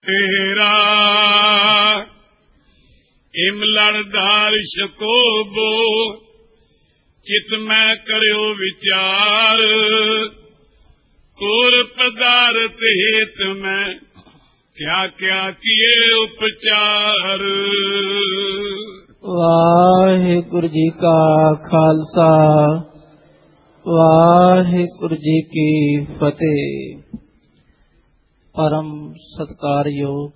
तेरा इमलड़दार शकोबो चित मैं करो विचार कोर पदार्थ हेत मैं क्या क्या किए उपचार। वाहिगुरु जी का खालसा वाहिगुरु जी की फतेह। परम सत्कारयोग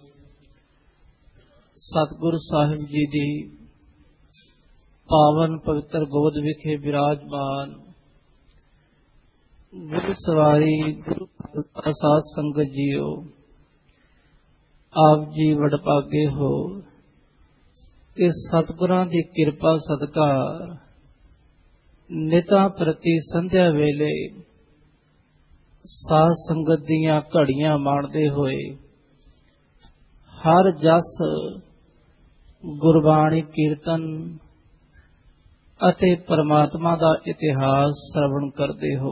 सतगुरु साहिब जी दी पावन पवित्र गोद विखे विराजमान गुरु सवारी गुरु खालसा साध संगत जीओ, आप जी वडभागे हो कि सतगुरां दी किरपा सदका निता प्रति संध्या वेले साध संगत दियां घड़ियां माणदे होए हर जस गुरबाणी कीर्तन अते परमात्मा दा इतिहास श्रवण करदे हो।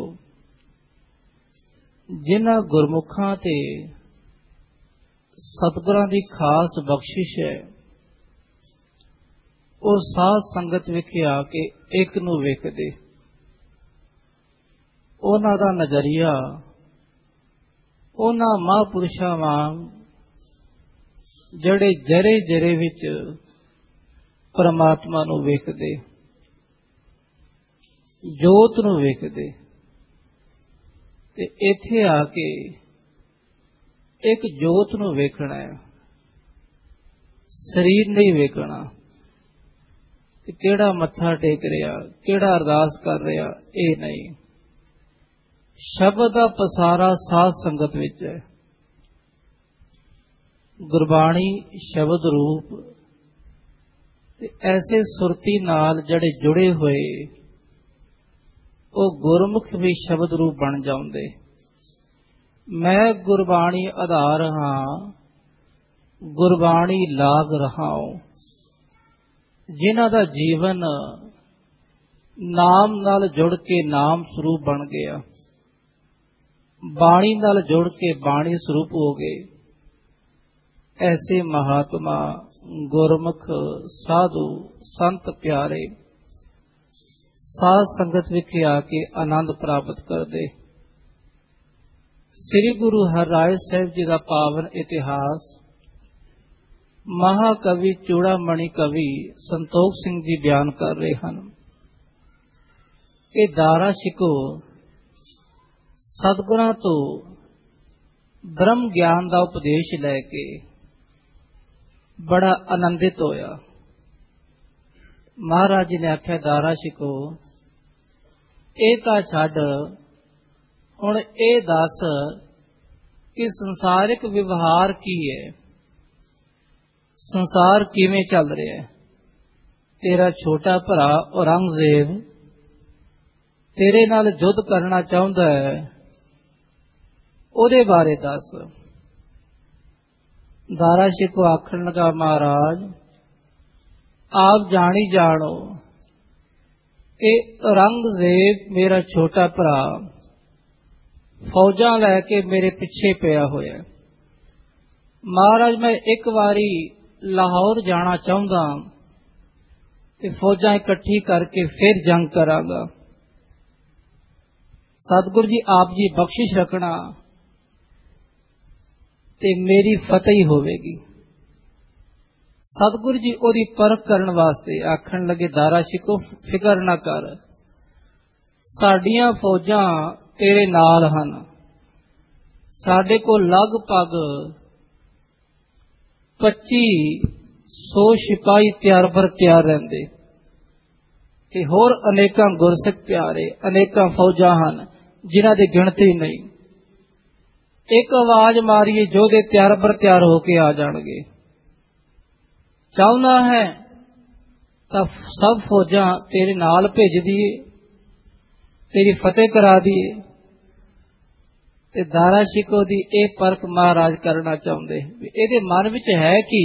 जिन्हां गुरमुखां ते सतगुरां दी खास बख्शिश है, ਉਹ ਸਾਧ ਸੰਗਤ ਵਿਖੇ ਆ ਕੇ ਇੱਕ ਨੂੰ ਵੇਖਦੇ, ਉਹਨਾਂ ਦਾ ਨਜ਼ਰੀਆ ਉਹਨਾਂ ਮਹਾਂਪੁਰਸ਼ਾਂ ਵਾਂਗ ਜਿਹੜੇ ਜਰੇ ਜਰੇ ਵਿੱਚ ਪਰਮਾਤਮਾ ਨੂੰ ਵੇਖਦੇ, ਜੋਤ ਨੂੰ ਵੇਖਦੇ, ਤੇ ਇੱਥੇ ਆ ਕੇ ਇੱਕ ਜੋਤ ਨੂੰ ਵੇਖਣਾ ਹੈ, ਸਰੀਰ ਨਹੀਂ ਵੇਖਣਾ। ਕਿਹੜਾ ਮੱਥਾ ਟੇਕ ਰਿਹਾ, ਕਿਹੜਾ ਅਰਦਾਸ ਕਰ ਰਿਹਾ, ਇਹ ਨਹੀਂ। ਸ਼ਬਦ ਦਾ ਪਸਾਰਾ ਸਾਧ ਸੰਗਤ ਵਿੱਚ ਹੈ। ਗੁਰਬਾਣੀ ਸ਼ਬਦ ਰੂਪ ਤੇ ਐਸੇ ਸੁਰਤੀ ਨਾਲ ਜਿਹੜੇ ਜੁੜੇ ਹੋਏ ਉਹ ਗੁਰਮੁਖ ਵੀ ਸ਼ਬਦ ਰੂਪ ਬਣ ਜਾਂਦੇ। ਮੈਂ ਗੁਰਬਾਣੀ ਆਧਾਰ ਹਾਂ, ਗੁਰਬਾਣੀ ਲਾਗ ਰਹਾਉ। ਜਿਨ੍ਹਾਂ ਦਾ ਜੀਵਨ ਨਾਮ ਨਾਲ ਜੁੜ ਕੇ ਨਾਮ ਸਰੂਪ ਬਣ ਗਿਆ, ਬਾਣੀ ਨਾਲ ਜੁੜ ਕੇ ਬਾਣੀ ਸਰੂਪ ਹੋ ਗਏ, ਐਸੇ ਮਹਾਤਮਾ ਗੁਰਮੁਖ ਸਾਧੂ ਸੰਤ ਪਿਆਰੇ ਸਾਧ ਸੰਗਤ ਵਿਖੇ ਆ ਕੇ ਆਨੰਦ ਪ੍ਰਾਪਤ ਕਰਦੇ। ਸ੍ਰੀ ਗੁਰੂ ਹਰਿਰਾਏ ਸਾਹਿਬ ਜੀ ਦਾ ਪਾਵਨ ਇਤਿਹਾਸ ਮਹਾਕਵੀ ਚੂੜਾਮਣੀ ਕਵੀ ਸੰਤੋਖ ਸਿੰਘ ਜੀ ਬਿਆਨ ਕਰ ਰਹੇ ਹਨ। ਇਹ ਦਾਰਾ ਸ਼ਿਕੋ ਸਤਿਗੁਰਾਂ ਤੋਂ ਬ੍ਰਹਮ ਗਿਆਨ ਦਾ ਉਪਦੇਸ਼ ਲੈ ਕੇ ਬੜਾ ਆਨੰਦਿਤ ਹੋਇਆ। ਮਹਾਰਾਜ ਜੀ ਨੇ ਆਖਿਆ, ਦਾਰਾ ਸ਼ਿਕੋ ਇਹ ਤਾਂ ਛੱਡ, ਹੁਣ ਇਹ ਦੱਸ ਕਿ ਸੰਸਾਰਿਕ ਵਿਵਹਾਰ ਕੀ ਹੈ, ਸੰਸਾਰ ਕਿਵੇਂ ਚੱਲ ਰਿਹਾ ਹੈ। ਤੇਰਾ ਛੋਟਾ ਭਰਾ ਔਰੰਗਜ਼ੇਬ ਤੇਰੇ ਨਾਲ ਯੁੱਧ ਕਰਨਾ ਚਾਹੁੰਦਾ ਹੈ, ਉਹਦੇ ਬਾਰੇ ਦੱਸ। ਦਾਰਾ ਸ਼ਿਕੋ ਆਖਣ ਲੱਗਾ, ਮਹਾਰਾਜ ਆਪ ਜਾਣੀ ਜਾਣੋ ਕਿ ਔਰੰਗਜ਼ੇਬ ਮੇਰਾ ਛੋਟਾ ਭਰਾ ਫੌਜਾਂ ਲੈ ਕੇ ਮੇਰੇ ਪਿੱਛੇ ਪਿਆ ਹੋਇਆ। ਮਹਾਰਾਜ ਮੈਂ ਇੱਕ ਵਾਰੀ ਲਾਹੌਰ ਜਾਣਾ ਚਾਹੁੰਦਾ ਤੇ ਫੌਜਾਂ ਇਕੱਠੀ ਕਰਕੇ ਫਿਰ ਜੰਗ ਕਰਾਂਗਾ। ਸਤਿਗੁਰੂ ਜੀ ਆਪ ਜੀ ਬਖਸ਼ਿਸ਼ ਰੱਖਣਾ ਤੇ ਮੇਰੀ ਫਤਿਹ ਹੀ ਹੋਵੇਗੀ। ਸਤਿਗੁਰੂ ਜੀ ਉਹਦੀ ਪਰਖ ਕਰਨ ਵਾਸਤੇ ਆਖਣ ਲੱਗੇ, ਦਾਰਾ ਸ਼ਿਕੋ ਫਿਕਰ ਨਾ ਕਰ, ਸਾਡੀਆਂ ਫੌਜਾਂ ਤੇਰੇ ਨਾਲ ਹਨ। ਸਾਡੇ ਕੋਲ ਲਗਭਗ 2500 ਸਿਪਾਹੀ ਤਿਆਰ ਬਰ ਤਿਆਰ ਰਹਿੰਦੇ ਤੇ ਹੋਰ ਅਨੇਕਾਂ ਗੁਰਸਿੱਖ ਪਿਆਰੇ, ਅਨੇਕਾਂ ਫੌਜਾਂ ਹਨ ਜਿਨ੍ਹਾਂ ਦੀ ਗਿਣਤੀ ਨਹੀਂ। ਇੱਕ ਆਵਾਜ਼ ਮਾਰੀਏ ਯੋਧੇ ਤਿਆਰ ਬਰ ਤਿਆਰ ਹੋ ਕੇ ਆ ਜਾਣਗੇ। ਚਾਹੁੰਦਾ ਹੈ ਤਾਂ ਸਭ ਫੌਜਾਂ ਤੇਰੇ ਨਾਲ ਭੇਜ ਦਈਏ, ਤੇਰੀ ਫਤਿਹ ਕਰਾ ਦਈਏ। ਤੇ ਦਾਰਾ ਸ਼ਿਕੋ ਦੀ ਇਹ ਪਰਖ ਮਹਾਰਾਜ ਕਰਨਾ ਚਾਹੁੰਦੇ ਵੀ ਇਹਦੇ ਮਨ ਵਿੱਚ ਹੈ ਕਿ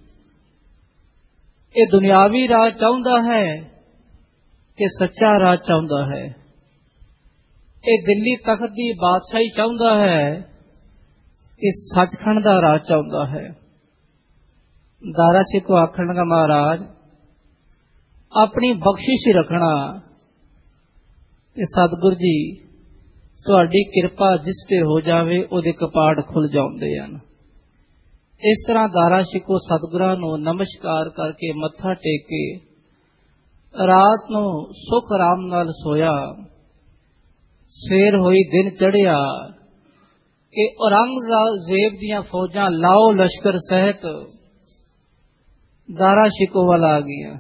ਇਹ ਦੁਨਿਆਵੀ ਰਾਜ ਚਾਹੁੰਦਾ ਹੈ ਕਿ ਸੱਚਾ ਰਾਜ ਚਾਹੁੰਦਾ ਹੈ। ਇਹ ਦਿੱਲੀ ਤਖਤ ਦੀ ਬਾਦਸ਼ਾਹੀ ਚਾਹੁੰਦਾ ਹੈ कि सचखंड का राज चाहुंदा है। दारा सिखो आखण का महाराज अपनी बख्शिश रखना सतगुरु जी तुहाडी किरपा जिस ते हो जावे उहदे कपाट खुल जाउंदे हन। इस तरह दारा सिखो सतगुरां नूं नमस्कार करके मत्था टेक के रात नूं सुख आराम नाल सोया। सवेर होई दिन चढ़िया कि औरंगजेब दियां फौजां लाओ लश्कर सहित दारा शिको वाल आ गईयां।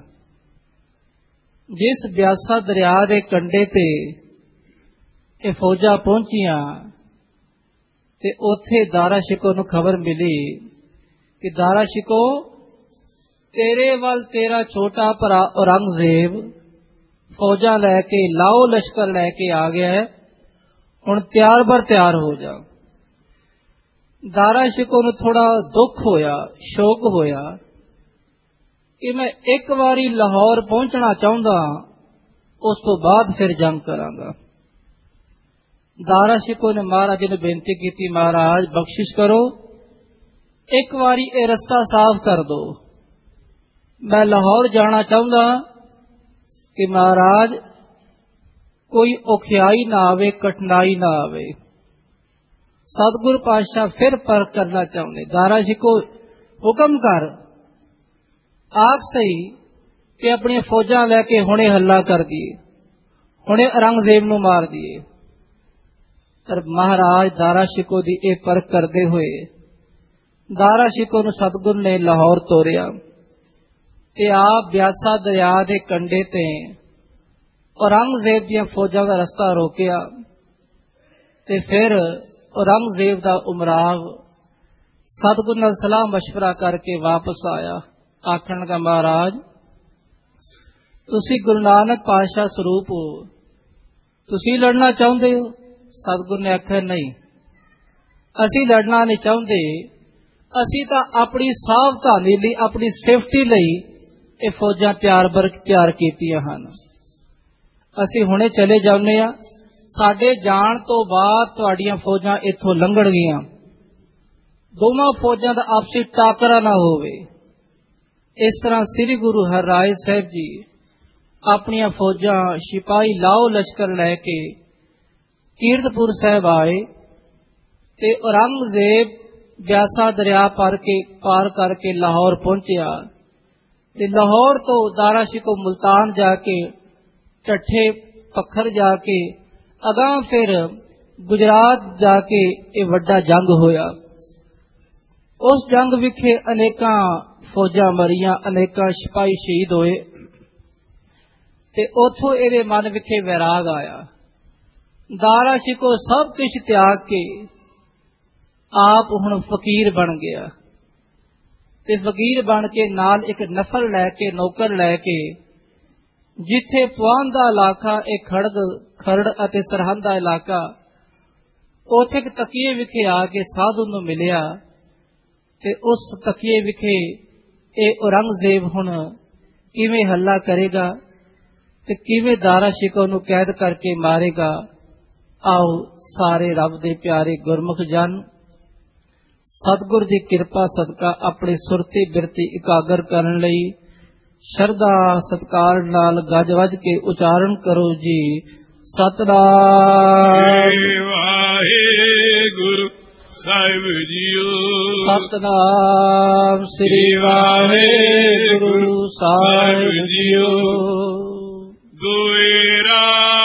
जिस ब्यासा दरिया के कंढे ते ये फौजां पहुंचियां ते उथे दारा शिको नूं खबर मिली कि दारा शिको तेरे वाल तेरा छोटा भरा औरंगजेब फौजां लैके लाओ लश्कर लैके आ गया है, हुण तैयार बर तैयार हो जा। दारा शिको नूं थोड़ा दुख होया, शोक होया कि मैं एक बारी लाहौर पहुंचना चाहता, उस तो बाद फिर जंग करांगा। दारा शिको ने महाराज ने बेनती की, महाराज बख्शिश करो, एक बारी ये रस्ता साफ कर दो, मैं लाहौर जाना चाहता कि महाराज कोई औखियाई ना आवे, कठिनाई ना आवे। सतगुरु पातशाह फिर परख करना चाहते। दारा शिको हुक्म कर, आख सही कि अपनी फौजां लैके हुणे हल्ला कर दिए, हुणे औरंगजेब नूं मार दिए। पर महाराज दारा शिको दी ये परख करते हुए दारा शिको नूं सतगुरु ने लाहौर तोरिया ते आप ब्यासा दरिया के कंढे ते औरंगजेब दियां फौजां का रस्ता रोकिया ते फिर औरंगजेब दा उमराव सतगुरु नाल सलाह मशवरा करके वापस आया। आखण का महाराज तुसी गुरु नानक पातशाह स्वरूप हो, तुसी लड़ना चाहते हो? सतगुरु ने आख्या नहीं, असी लड़ना नहीं चाहते, असी तो अपनी सावधानी लई, अपनी सेफ्टी लई ये फौजां तैयार कीतियां हन। असी हुणे चले जाने आ, साडे जाण तो बाद तुहाडियां फौजां इथों लंघणगीਆਂ, दोवां फौजां दा आपसी टाकरा ना होवे। इस तरह श्री गुरु हरराय साहिब जी अपनी फौजां सिपाही लाओ लश्कर लैके कीरतपुर साहब आए ते औरंगजेब ब्यासा दरिया पार करके लाहौर पहुंचया ते लाहौर तो दारा शिको मुल्तान जाके ठट्ठे पत्थर जाके अगां फिर गुजरात जाके ये वड्डा जंग होया। उस जंग विखे अनेकां फौजां मरियां, अनेकां सिपाही शहीद होए ते उथों इहदे मन विखे वैराग आया। दारा शिको सब कुछ त्याग के आप हुण फकीर बन गया ते फकीर बन के नाल एक नफर लैके, नौकर लैके जिथे पुआन दा इलाका, एक खरड़ अते सरहद दा इलाका, उथे एक तकीए विखे आके साधु नूं मिलिया ते उस तकीए विखे ये औरंगजेब हुण किवें हल्ला करेगा ते किवें दारा शिको नूं कैद करके मारेगा। आओ सारे रब दे प्यारे गुरमुख जन सतगुर दी कृपा सदका अपने सुरती बिरती इकागर करन लई शरदा सत्कार नाल गज वज के उचारण करो जी। सतनाम वाहेगुरु साहिब जीओ, सतनाम श्री वाहेगुरु साहिब जीओ। दोएरा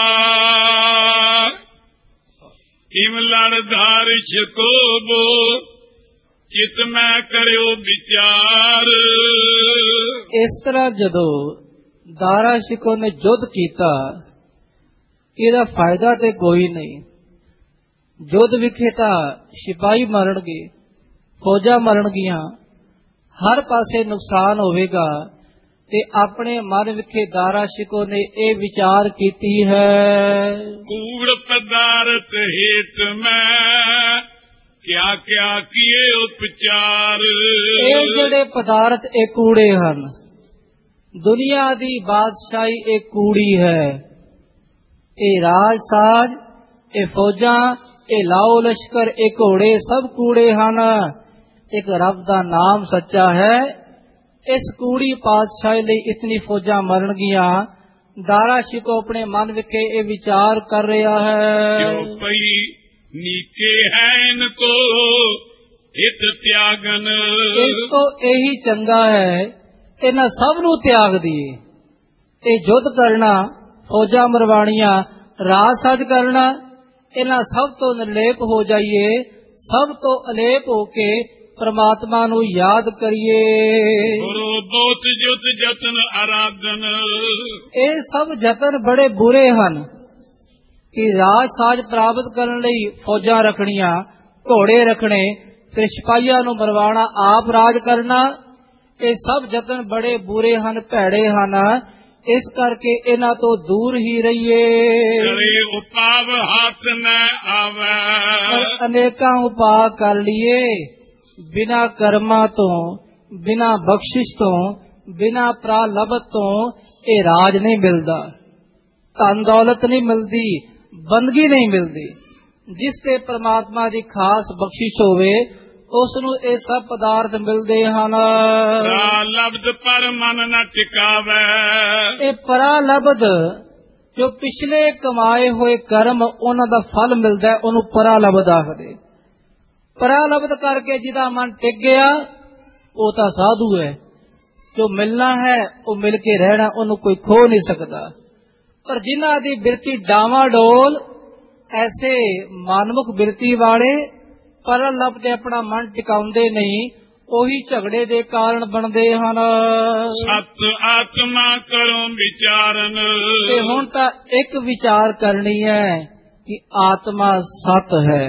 इमलण धार शकोबो, चित मैं करियो विचार। इस तरह जदों दारा शिको ने युद्ध कीता, इहदा फायदा ते कोई नहीं। युद्ध विखे तां सिपाही मरणगे, फौजां मरणगियां, हर पासे नुकसान होवेगा ते अपने मन विखे दारा शिको ने ये विचार कीती है, कूड़ पदार्थ हेत मैं क्या क्या किए उपचार। ये जड़े पदार्थ ये कूड़े हन, दुनिया दी बादशाही ये कूड़ी है, ये राज साज, ये फौजां, ਇਹ ਲਾਓ ਲਸ਼ਕਰ, ਇਹ ਘੋੜੇ ਸਭ ਕੂੜੇ ਹਨ। ਇੱਕ ਰੱਬ ਦਾ ਨਾਮ ਸੱਚਾ ਹੈ। ਇਸ ਕੂੜੀ ਪਾਤਸ਼ਾਹੀ ਲਈ ਇਤਨੀ ਫੌਜਾਂ ਮਰਨਗੀਆਂ। ਦਾਰਾ ਸ਼ਿਕੋ ਆਪਣੇ ਮਨ ਵਿਖੇ ਇਹ ਵਿਚਾਰ ਕਰ ਰਿਹਾ ਹੈ, ਜੋ ਪਈ ਨੀਚੇ ਹੈ ਇਨਕੋ ਹਿਤ ਤਿਆਗਨ। ਇਸ ਤੋਂ ਇਹੀ ਚੰਗਾ ਹੈ ਇਹਨਾਂ ਸਭ ਨੂੰ ਤਿਆਗ ਦੀਏ। ਇਹ ਯੁੱਧ ਕਰਨਾ, ਫੌਜਾਂ ਮਰਵਾਣੀਆਂ, ਰਾਜ ਸਾਜ ਕਰਨਾ, ਇਹਨਾਂ ਸਭ ਤੋਂ ਨਿਰਲੇਪ ਹੋ ਜਾਈਏ। ਸਭ ਤੋਂ ਅਲੇਪ ਹੋ ਕੇ ਪ੍ਰਮਾਤਮਾ ਨੂੰ ਯਾਦ ਕਰੀਏ। ਗੁਰੂ ਬਹੁਤ ਜੁਤ ਜਤਨ ਆਰਾਧਨ। ਇਹ ਸਭ ਯਤਨ ਬੜੇ ਬੁਰੇ ਹਨ ਕਿ ਰਾਜ ਸਾਜ ਪ੍ਰਾਪਤ ਕਰਨ ਲਈ ਫੌਜਾਂ ਰੱਖਣੀਆਂ, ਘੋੜੇ ਰੱਖਣੇ, ਫਿਰ ਸਿਪਾਹੀਆਂ ਨੂੰ ਮਰਵਾਣਾ, ਆਪ ਰਾਜ ਕਰਨਾ। ਇਹ ਸਭ ਯਤਨ ਬੜੇ ਬੁਰੇ ਹਨ, ਭੈੜੇ ਹਨ। ਇਸ ਕਰਕੇ ਇਹਨਾਂ ਤੋਂ ਦੂਰ ਹੀ ਰਹੀਏ। ਕਰੇ ਉਪਾਵ ਹੱਥ ਨ ਆਵੈ। ਪਰ ਅਨੇਕਾਂ ਉਪਾਅ ਕਰ ਲਈਏ, ਬਿਨਾਂ ਕਰਮਾਂ ਤੋਂ, ਬਿਨਾਂ ਬਖਸ਼ਿਸ਼ ਤੋਂ, ਬਿਨਾਂ ਪ੍ਰਾਲਬਤ ਤੋਂ ਇਹ ਰਾਜ ਨਹੀਂ ਮਿਲਦਾ, ਧਨ ਦੌਲਤ ਨਹੀਂ ਮਿਲਦੀ, ਬੰਦਗੀ ਨਹੀਂ ਮਿਲਦੀ। ਜਿਸ ਤੇ ਪ੍ਰਮਾਤਮਾ ਦੀ ਖਾਸ ਬਖਸ਼ਿਸ਼ ਹੋਵੇ ਉਸ ਨੂੰ ਇਹ ਸਭ ਪਦਾਰਥ ਮਿਲਦੇ ਹਨ। ਪ੍ਰਾਲਬਧ ਪਰ ਮਨ ਨ ਟਿਕਾਵੈ। ਇਹ ਪ੍ਰਾਲਬਧ ਜੋ ਪਿਛਲੇ ਕਮਾਏ ਹੋਏ ਕਰਮ ਉਹਨਾਂ ਦਾ ਫਲ ਮਿਲਦਾ ਹੈ, ਉਹਨੂੰ ਪ੍ਰਾਲਬਧ ਆਖਦੇ। ਪ੍ਰਾਲਬਧ ਕਰਕੇ ਜਿਹਦਾ ਮਨ ਟਿਕ ਗਿਆ ਉਹ ਤਾਂ ਸਾਧੂ ਹੈ। ਜੋ ਮਿਲਣਾ ਹੈ ਉਹ ਮਿਲ ਕੇ ਰਹਿਣਾ, ਉਹਨੂੰ ਕੋਈ ਖੋ ਨਹੀਂ ਸਕਦਾ। ਪਰ ਜਿਨ੍ਹਾਂ ਦੀ ਬਿਰਤੀ ਡਾਵਾਡੋਲ, ਐਸੇ ਮਨਮੁਖ ਬਿਰਤੀ ਵਾਲੇ ਪਰਲਬ ਤੇ ਆਪਣਾ ਮਨ ਟਿਕਾਉਂਦੇ ਨਹੀਂ, ਉਹੀ ਝਗੜੇ ਦੇ ਕਾਰਨ ਬਣਦੇ ਹਨ। ਸਤ ਆਤਮਾ ਕਰੋ ਵਿਚਾਰਨ। ਤੇ ਹੁਣ ਤਾਂ ਇੱਕ ਵਿਚਾਰ ਕਰਨੀ ਹੈ ਕਿ ਆਤਮਾ ਸਤ ਹੈ।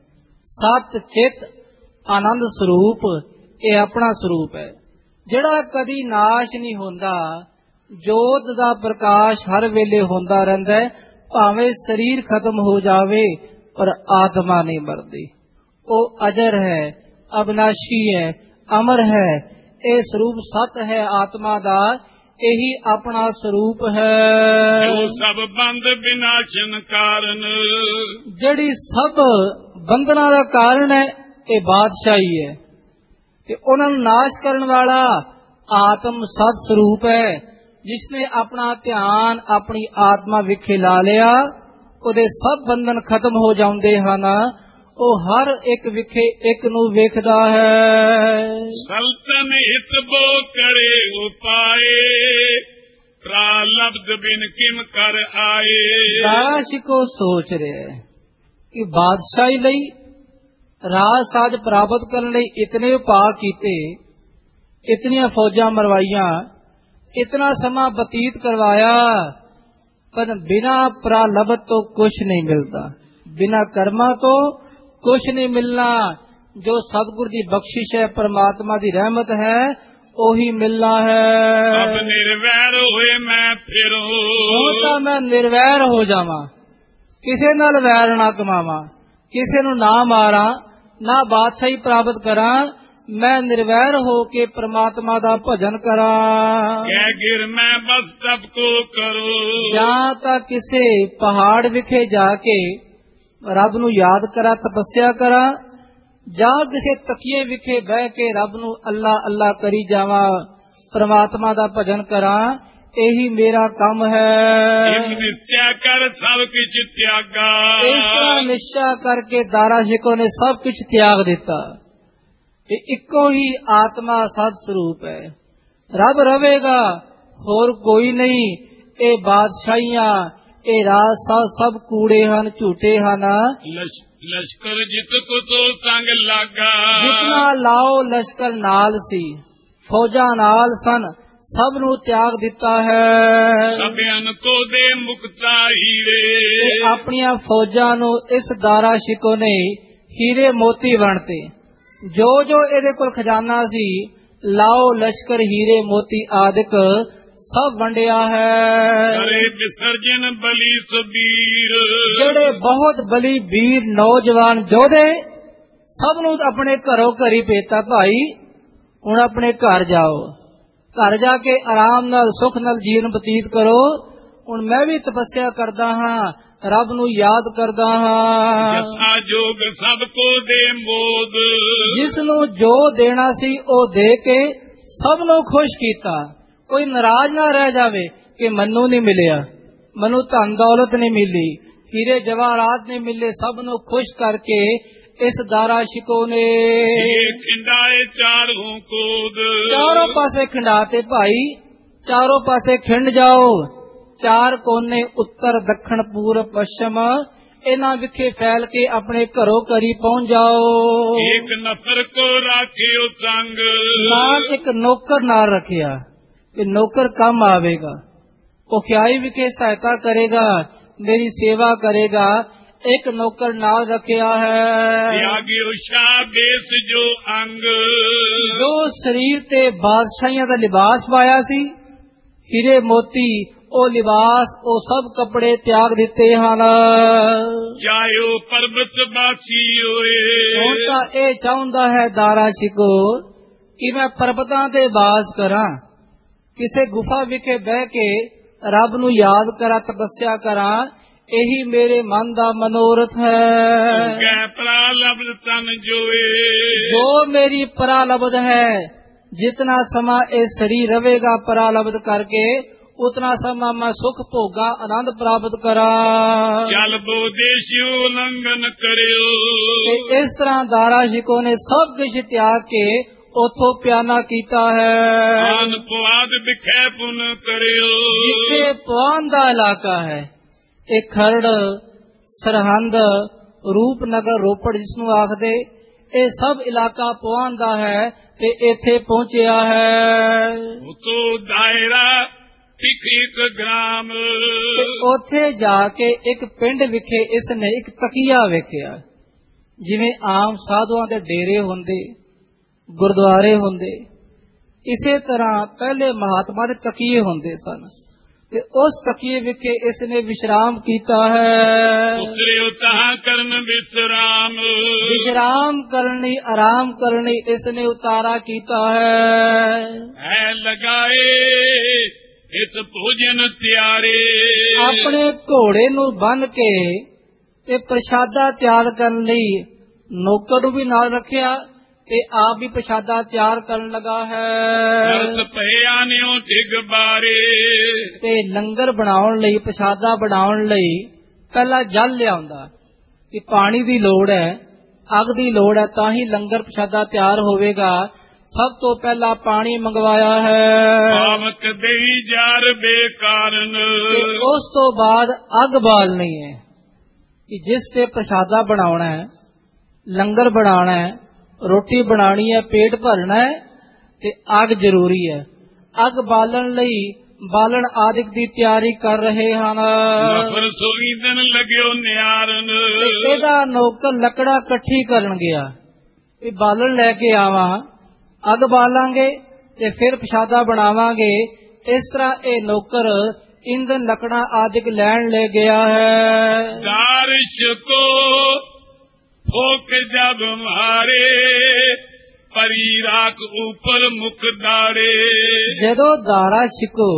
ਸਤ ਚਿਤ ਆਨੰਦ ਸਰੂਪ, ਇਹ ਆਪਣਾ ਸਰੂਪ ਹੈ ਜਿਹੜਾ ਕਦੀ ਨਾਸ਼ ਨਹੀਂ ਹੁੰਦਾ। ਜੋਤ ਦਾ ਪ੍ਰਕਾਸ਼ ਹਰ ਵੇਲੇ ਹੁੰਦਾ ਰਹਿੰਦਾ ਹੈ। ਭਾਵੇਂ ਸਰੀਰ ਖਤਮ ਹੋ ਜਾਵੇ ਪਰ ਆਤਮਾ ਨਹੀਂ ਮਰਦੀ। ਉਹ ਅਜਰ ਹੈ, ਅਬਨਾਸ਼ੀ ਹੈ, ਅਮਰ ਹੈ। ਇਹ ਸਰੂਪ ਸਤ ਹੈ ਆਤਮਾ ਦਾ, ਇਹੀ ਆਪਣਾ ਸਰੂਪ ਹੈ। ਜੋ ਸਭ ਬੰਦ ਵਿਨਾਸ਼ਨ ਕਾਰਨ। ਜਿਹੜੀ ਸਭ ਬੰਧਨਾਂ ਦਾ ਕਾਰਨ ਹੈ ਇਹ ਬਾਦਸ਼ਾਹੀ ਹੈ ਤੇ ਉਹਨਾਂ ਨੂੰ ਨਾਸ਼ ਕਰਨ ਵਾਲਾ ਆਤਮ ਸਤ ਸਰੂਪ ਹੈ। ਜਿਸਨੇ ਆਪਣਾ ਧਿਆਨ ਆਪਣੀ ਆਤਮਾ ਵਿਖੇ ਲਾ ਲਿਆ, ਉਹਦੇ ਸਭ ਬੰਧਨ ਖਤਮ ਹੋ ਜਾਂਦੇ ਹਨ। ਉਹ ਹਰ ਇੱਕ ਵਿਖੇ ਇੱਕ ਨੂੰ ਵੇਖਦਾ ਹੈ। ਸਲਤਨ ਹਿਤ ਬੋ ਕਰੇ ਉਪਾਏ। ਪ੍ਰਾਲਬਧ ਬਿਨ ਕਿਮ ਕਰ ਆਏ। ਦਾਸ਼ਿਕੋ ਸੋਚ ਰਿਹਾ ਹੈ ਕਿ ਬਾਦਸ਼ਾਹੀ ਲਈ, ਰਾਜ ਸਾਜ ਪ੍ਰਾਪਤ ਕਰਨ ਲਈ ਇਤਨੇ ਉਪਾਅ ਕੀਤੇ, ਇਤਨੀਆਂ ਫੌਜਾਂ ਮਰਵਾਈਆਂ, ਇਤਨਾ ਸਮਾਂ ਬਤੀਤ ਕਰਵਾਇਆ, ਪਰ ਬਿਨਾਂ ਪ੍ਰਾਲਬਧ ਤੋਂ ਕੁਝ ਨਹੀਂ ਮਿਲਦਾ। ਬਿਨਾਂ ਕਰਮਾਂ ਤੋਂ ਕੁਝ ਨਹੀਂ ਮਿਲਣਾ। ਜੋ ਸਤਿਗੁਰ ਦੀ ਬਖਸ਼ਿਸ਼ ਹੈ, ਪਰਮਾਤਮਾ ਦੀ ਰਹਿਮਤ ਹੈ, ਉਹੀ ਮਿਲਣਾ ਹੈ। ਅਬ ਨਿਰਵੈਰ ਹੋਏ ਮੈਂ ਫਿਰੋ। ਹੁਣ ਤਾਂ ਮੈਂ ਨਿਰਵੈਰ ਹੋ ਜਾਵਾਂ, ਕਿਸੇ ਨਾਲ ਵੈਰ ਨਾ ਕਮਾਵਾਂ, ਕਿਸੇ ਨੂੰ ਨਾ ਮਾਰਾਂ, ਨਾ ਬਾਦਸ਼ਾਹੀ ਪ੍ਰਾਪਤ ਕਰਾਂ। ਮੈਂ ਨਿਰਵੈਰ ਹੋ ਕੇ ਪ੍ਰਮਾਤਮਾ ਦਾ ਭਜਨ ਕਰਾਂ। ਕਹਿ ਗਿਰ ਮੈਂ ਬਸ ਤਪ ਕੋ ਕਰੋ। ਜਾਂ ਤਾਂ ਕਿਸੇ ਪਹਾੜ ਵਿਖੇ ਜਾ ਕੇ ਰੱਬ ਨੂੰ ਯਾਦ ਕਰਾਂ, ਤਪੱਸਿਆ ਕਰਾਂ, ਜਾਂ ਕਿਸੇ ਤਕੀਏ ਵਿਖੇ ਬਹਿ ਕੇ ਰੱਬ ਨੂੰ ਅੱਲਾ ਅੱਲਾ ਕਰੀ ਜਾਵਾਂ, ਪ੍ਰਮਾਤਮਾ ਦਾ ਭਜਨ ਕਰਾਂ। ਇਹੀ ਮੇਰਾ ਕੰਮ ਹੈ। ਇੱਕ ਨਿਸ਼ਚੈ ਕਰ ਸਭ ਕੁਝ ਤਿਆਗਾ। ਇਸ ਤਰ੍ਹਾਂ ਨਿਸ਼ਚਾ ਕਰਕੇ ਦਾਰਾ ਸ਼ਿਕੋ ਨੇ ਸਭ ਕੁਝ ਤਿਆਗ ਦਿੱਤਾ। ਇਹ ਇੱਕੋ ਹੀ ਆਤਮਾ ਸਤ ਸਰੂਪ ਹੈ। ਰੱਬ ਰਵੇਗਾ, ਹੋਰ ਕੋਈ ਨਹੀਂ। ਇਹ ਬਾਦਸ਼ਾਹੀਆਂ, ਇਹ ਰਾਜ ਸਭ ਕੂੜੇ ਹਨ, ਝੂਠੇ ਹਨ। ਲਸ਼ਕਰ ਜਿਤ ਕੋ ਤੋ ਸੰਗ ਲਾਗਾ। ਜਿਤਨਾ ਲਾਓ ਲਸ਼ਕਰ ਨਾਲ ਸੀ, ਫੌਜਾਂ ਨਾਲ ਸਨ, ਸਭ ਨੂੰ ਤਿਆਗ ਦਿੱਤਾ ਹੈ। ਸਭਿਆਂ ਕੋ ਦੇ ਮੁਕਤਾ ਹੀਰੇ। ਆਪਣੀਆਂ ਫੌਜਾਂ ਨੂੰ ਇਸ ਦਾਰਾ ਸ਼ਿਕੋ ਨੇ ਹੀਰੇ ਮੋਤੀ ਵੰਡਤੇ। ਜੋ ਜੋ ਇਹਦੇ ਕੋਲ ਖਜ਼ਾਨਾ ਸੀ, ਲਾਓ ਲਸ਼ਕਰ ਹੀਰੇ ਮੋਤੀ ਆਦਿਕ ਸਭ ਵੰਡਿਆ ਹੈ। ਕਰੇ ਵਿਸਰਜਨ ਬਲੀ ਸੁਬੀਰ। ਜਿਹੜੇ ਬਹੁਤ ਬਲੀ ਵੀਰ ਨੌਜਵਾਨ ਯੋਧੇ, ਸਭ ਨੂੰ ਆਪਣੇ ਘਰੋਂ ਘਰੀ ਭੇਜਤਾ। ਭਾਈ ਹੁਣ ਆਪਣੇ ਘਰ ਜਾਓ, ਘਰ ਜਾ ਕੇ ਆਰਾਮ ਨਾਲ ਸੁਖ ਨਾਲ ਜੀਵਨ ਬਤੀਤ ਕਰੋ। ਹੁਣ ਮੈਂ ਵੀ ਤਪੱਸਿਆ ਕਰਦਾ ਹਾਂ, ਰੱਬ ਨੂੰ ਯਾਦ ਕਰਦਾ ਹਾਂ। ਜਸਾ ਜੋਗ ਸਭ ਕੋ ਦੇ ਮੋਦ, ਜਿਸ ਨੂੰ ਜੋ ਦੇਣਾ ਸੀ ਉਹ ਦੇ ਕੇ ਸਭ ਨੂੰ ਖੁਸ਼ ਕੀਤਾ। ਕੋਈ ਨਾਰਾਜ਼ ਨਾ ਰਹਿ ਜਾਵੇ ਕਿ ਮੈਨੂੰ ਨਹੀਂ ਮਿਲਿਆ, ਮੈਨੂੰ ਧਨ ਦੌਲਤ ਨਹੀਂ ਮਿਲੀ, ਹੀਰੇ ਜਵਾਹਰਾਤ ਨਹੀਂ ਮਿਲੇ। ਸਭ ਨੂੰ ਖੁਸ਼ ਕਰਕੇ ਇਸ ਦਾਰਾ ਸ਼ਿਕੋ ਨੇ ਖਿੰਡਾਏ ਚਾਰੋਂ ਕੋਦ, ਚਾਰੋਂ ਪਾਸੇ ਖਿੰਡਾਤੇ ਭਾਈ, ਚਾਰੋਂ ਪਾਸੇ ਖਿੰਡ ਜਾਓ। ਚਾਰ ਕੋਨੇ ਉੱਤਰ ਦੱਖਣ ਪੂਰਬ ਪੱਛਮ ਇਹਨਾਂ ਵਿਖੇ ਫੈਲ ਕੇ ਆਪਣੇ ਘਰੋਂ ਘਰੀ ਪਹੁੰਚ ਜਾਓ। ਇੱਕ ਨਫਰ ਕੋ ਰਾਖਿਓ ਸੰਗ, ਨਾਲ ਇੱਕ ਨੌਕਰ ਨਾਲ ਰੱਖਿਆ ਕਿ ਨੌਕਰ ਕੰਮ ਆਵੇਗਾ, ਔਖਿਆਈ ਵਿਖੇ ਸਹਾਇਤਾ ਕਰੇਗਾ, ਮੇਰੀ ਸੇਵਾ ਕਰੇਗਾ। ਇੱਕ ਨੌਕਰ ਨਾਲ ਰੱਖਿਆ ਹੈ। ਤਿਆਗਿਓ ਸ਼ਾਹ ਬੇਸ ਜੋ ਅੰਗ, ਜੋ ਸਰੀਰ ਤੇ ਬਾਦਸ਼ਾਹੀਆਂ ਦਾ ਲਿਬਾਸ ਪਾਇਆ ਸੀ, ਹੀਰੇ ਮੋਤੀ, ਉਹ ਲਿਬਾਸ, ਉਹ ਸਭ ਕੱਪੜੇ ਤਿਆਗ ਦਿੱਤੇ ਹਨ। ਜਾਇਓ ਪਰਬਤ ਬਾਸੀ ਹੋਏ, ਹੁਣ ਤਾਂ ਇਹ ਚਾਹੁੰਦਾ ਹੈ ਦਾਰਾ ਸ਼ਿਕੋ ਕਿ ਮੈਂ ਪਰਬਤਾਂ ਤੇ ਬਾਸ ਕਰਾਂ, ਕਿਸੇ ਗੁਫਾ ਵਿਖੇ ਬਹਿ ਕੇ ਰੱਬ ਨੂੰ ਯਾਦ ਕਰਾਂ, ਤਪੱਸਿਆ ਕਰਾਂ। ਇਹੀ ਮੇਰੇ ਮਨ ਦਾ ਮਨੋਰਥ ਹੈ। ਗੈ ਪ੍ਰਾਲਬਧ ਤਨ ਜੋਏ, ਜੋ ਮੇਰੀ ਪ੍ਰਾਲਬਧ ਹੈ, ਜਿਤਨਾ ਸਮਾਂ ਇਹ ਸਰੀਰ ਰਵੇਗਾ ਪ੍ਰਾਲਬਧ ਕਰਕੇ, ਉਤਨਾ ਸਮਾਂ ਮੈਂ ਸੁਖ ਭੋਗਾ, ਆਨੰਦ ਪ੍ਰਾਪਤ ਕਰਾਂ। ਚਲ ਬੋਦੇਸ਼ਿਓ ਉਲੰਘਨ ਕਰਿਓ, ਤੇ ਇਸ ਤਰ੍ਹਾਂ ਦਾਰਾ ਸ਼ਿਕੋ ਨੇ ਸਭ ਕੁਝ ਤਿਆਗ ਕੇ ਉਥੋਂ ਪਿਆਨਾ ਕੀਤਾ ਹੈ। ਆਨ ਪੁਆਧ ਵਿਖੇ ਪੁਨ ਕਰਿਓ, ਜਿੱਥੇ ਪੁਆਨ ਦਾ ਇਲਾਕਾ ਹੈ, ਇਹ ਖਰੜ, ਸਰਹੰਦ, ਰੂਪਨਗਰ, ਰੋਪੜ ਜਿਸਨੂੰ ਆਖਦੇ, ਇਹ ਸਭ ਇਲਾਕਾ ਪੁਆਨ ਦਾ ਹੈ ਤੇ ਇੱਥੇ ਪਹੁੰਚਿਆ ਹੈ। ਉਤੋਂ ਦਾਇਰਾ ਇੱਕ ਗ੍ਰਾਮ, ਤੇ ਉੱਥੇ ਜਾ ਕੇ ਇੱਕ ਪਿੰਡ ਵਿਖੇ ਇਸ ਨੇ ਇੱਕ ਤਕੀਆ ਵੇਖਿਆ। ਜਿਵੇਂ ਆਮ ਸਾਧੂਆਂ ਦੇ ਡੇਰੇ ਹੁੰਦੇ, ਗੁਰਦੁਆਰੇ ਹੁੰਦੇ, ਇਸੇ ਤਰ੍ਹਾਂ ਪਹਿਲੇ ਮਹਾਤਮਾ ਦੇ ਤਕੀਏ ਹੁੰਦੇ ਸਨ ਤੇ ਉਸ ਤਕੀਏ ਵਿਖੇ ਇਸ ਨੇ ਵਿਸ਼ਰਾਮ ਕੀਤਾ ਹੈ। ਉਤਰਿਓ ਤਹਾਂ ਕਰਨ ਵਿਸ਼ਰਾਮ, ਵਿਸ਼ਰਾਮ ਕਰਨੀ, ਆਰਾਮ ਕਰਨੀ ਇਸ ਨੇ ਉਤਾਰਾ ਕੀਤਾ ਹੈ। ਲਗਾਏ ਇਸ ਭੋਜਨ ਤਿਆਰੇ, ਆਪਣੇ ਘੋੜੇ ਨੂੰ ਬੰਨ ਕੇ ਤੇ ਪ੍ਰਸ਼ਾਦਾ ਤਿਆਰ ਕਰਨ ਲਈ ਨੌਕਰ ਨੂੰ ਵੀ ਨਾਲ ਰੱਖਿਆ ਤੇ ਆਪ ਵੀ ਪ੍ਰਸ਼ਾਦਾ ਤਿਆਰ ਕਰਨ ਲੱਗਾ ਹੈ। ਭਿਆਨਿਓ ਡਿਗ ਬਾਰੇ, ਤੇ ਲੰਗਰ ਬਣਾਉਣ ਲਈ, ਪ੍ਰਸ਼ਾਦਾ ਬਣਾਉਣ ਲਈ ਪਹਿਲਾਂ ਜਲ ਲਿਆਉਂਦਾ ਕਿ ਪਾਣੀ ਦੀ ਲੋੜ ਹੈ, ਅੱਗ ਦੀ ਲੋੜ ਹੈ, ਤਾਂ ਹੀ ਲੰਗਰ ਪ੍ਰਸ਼ਾਦਾ ਤਿਆਰ ਹੋਵੇਗਾ। ਸਭ ਤੋਂ ਪਹਿਲਾਂ ਪਾਣੀ ਮੰਗਵਾਇਆ ਹੈ। ਪਾਵਕ ਦੇਈ ਜਾਰ ਬੇਕਾਰਨ, ਤੇ ਉਸ ਤੋਂ ਬਾਅਦ ਅੱਗ ਬਾਲਣੀ ਹੈ ਕਿ ਜਿਸ ਤੇ ਪ੍ਰਸ਼ਾਦਾ ਬਣਾਉਣਾ ਹੈ, ਲੰਗਰ ਬਣਾਉਣਾ ਹੈ, ਰੋਟੀ ਬਣਾਉਣੀ ਹੈ, ਪੇਟ ਭਰਨਾ ਹੈ ਤੇ ਅੱਗ ਜ਼ਰੂਰੀ ਹੈ। ਅੱਗ ਬਾਲਣ ਲਈ ਬਾਲਣ ਆਦਿਕ ਦੀ ਤਿਆਰੀ ਕਰ ਰਹੇ ਹਨ। ਨਫਰ ਸੋਈ ਦਿਨ ਲੱਗਿਓ ਨਿਆਰਨ, ਇਹਦਾ ਨੌਕਰ ਲੱਕੜਾ ਇਕੱਠੀ ਕਰਨ ਗਿਆ ਵੀ ਬਾਲਣ ਲੈ ਕੇ ਆਵਾਂ, ਅੱਗ ਬਾਲਾਂਗੇ ਤੇ ਫਿਰ ਪ੍ਰਸ਼ਾਦਾ ਬਣਾਵਾਂਗੇ। ਇਸ ਤਰ੍ਹਾਂ ਇਹ ਨੌਕਰ ਇੰਧਨ ਲੱਕੜਾਂ ਆਦਿਕ ਲੈਣ ਲੈ ਗਿਆ ਹੈ। ਦਾਰਿਸ਼ ਕੋ ਫੋਕ ਜਬ ਮਾਰੇ, ਪਰੀ ਰਾਖ ਉਪਰ ਮੁਖ ਦਾੜੇ, ਜਦੋਂ ਦਾਰਾ ਸ਼ਿਕੋ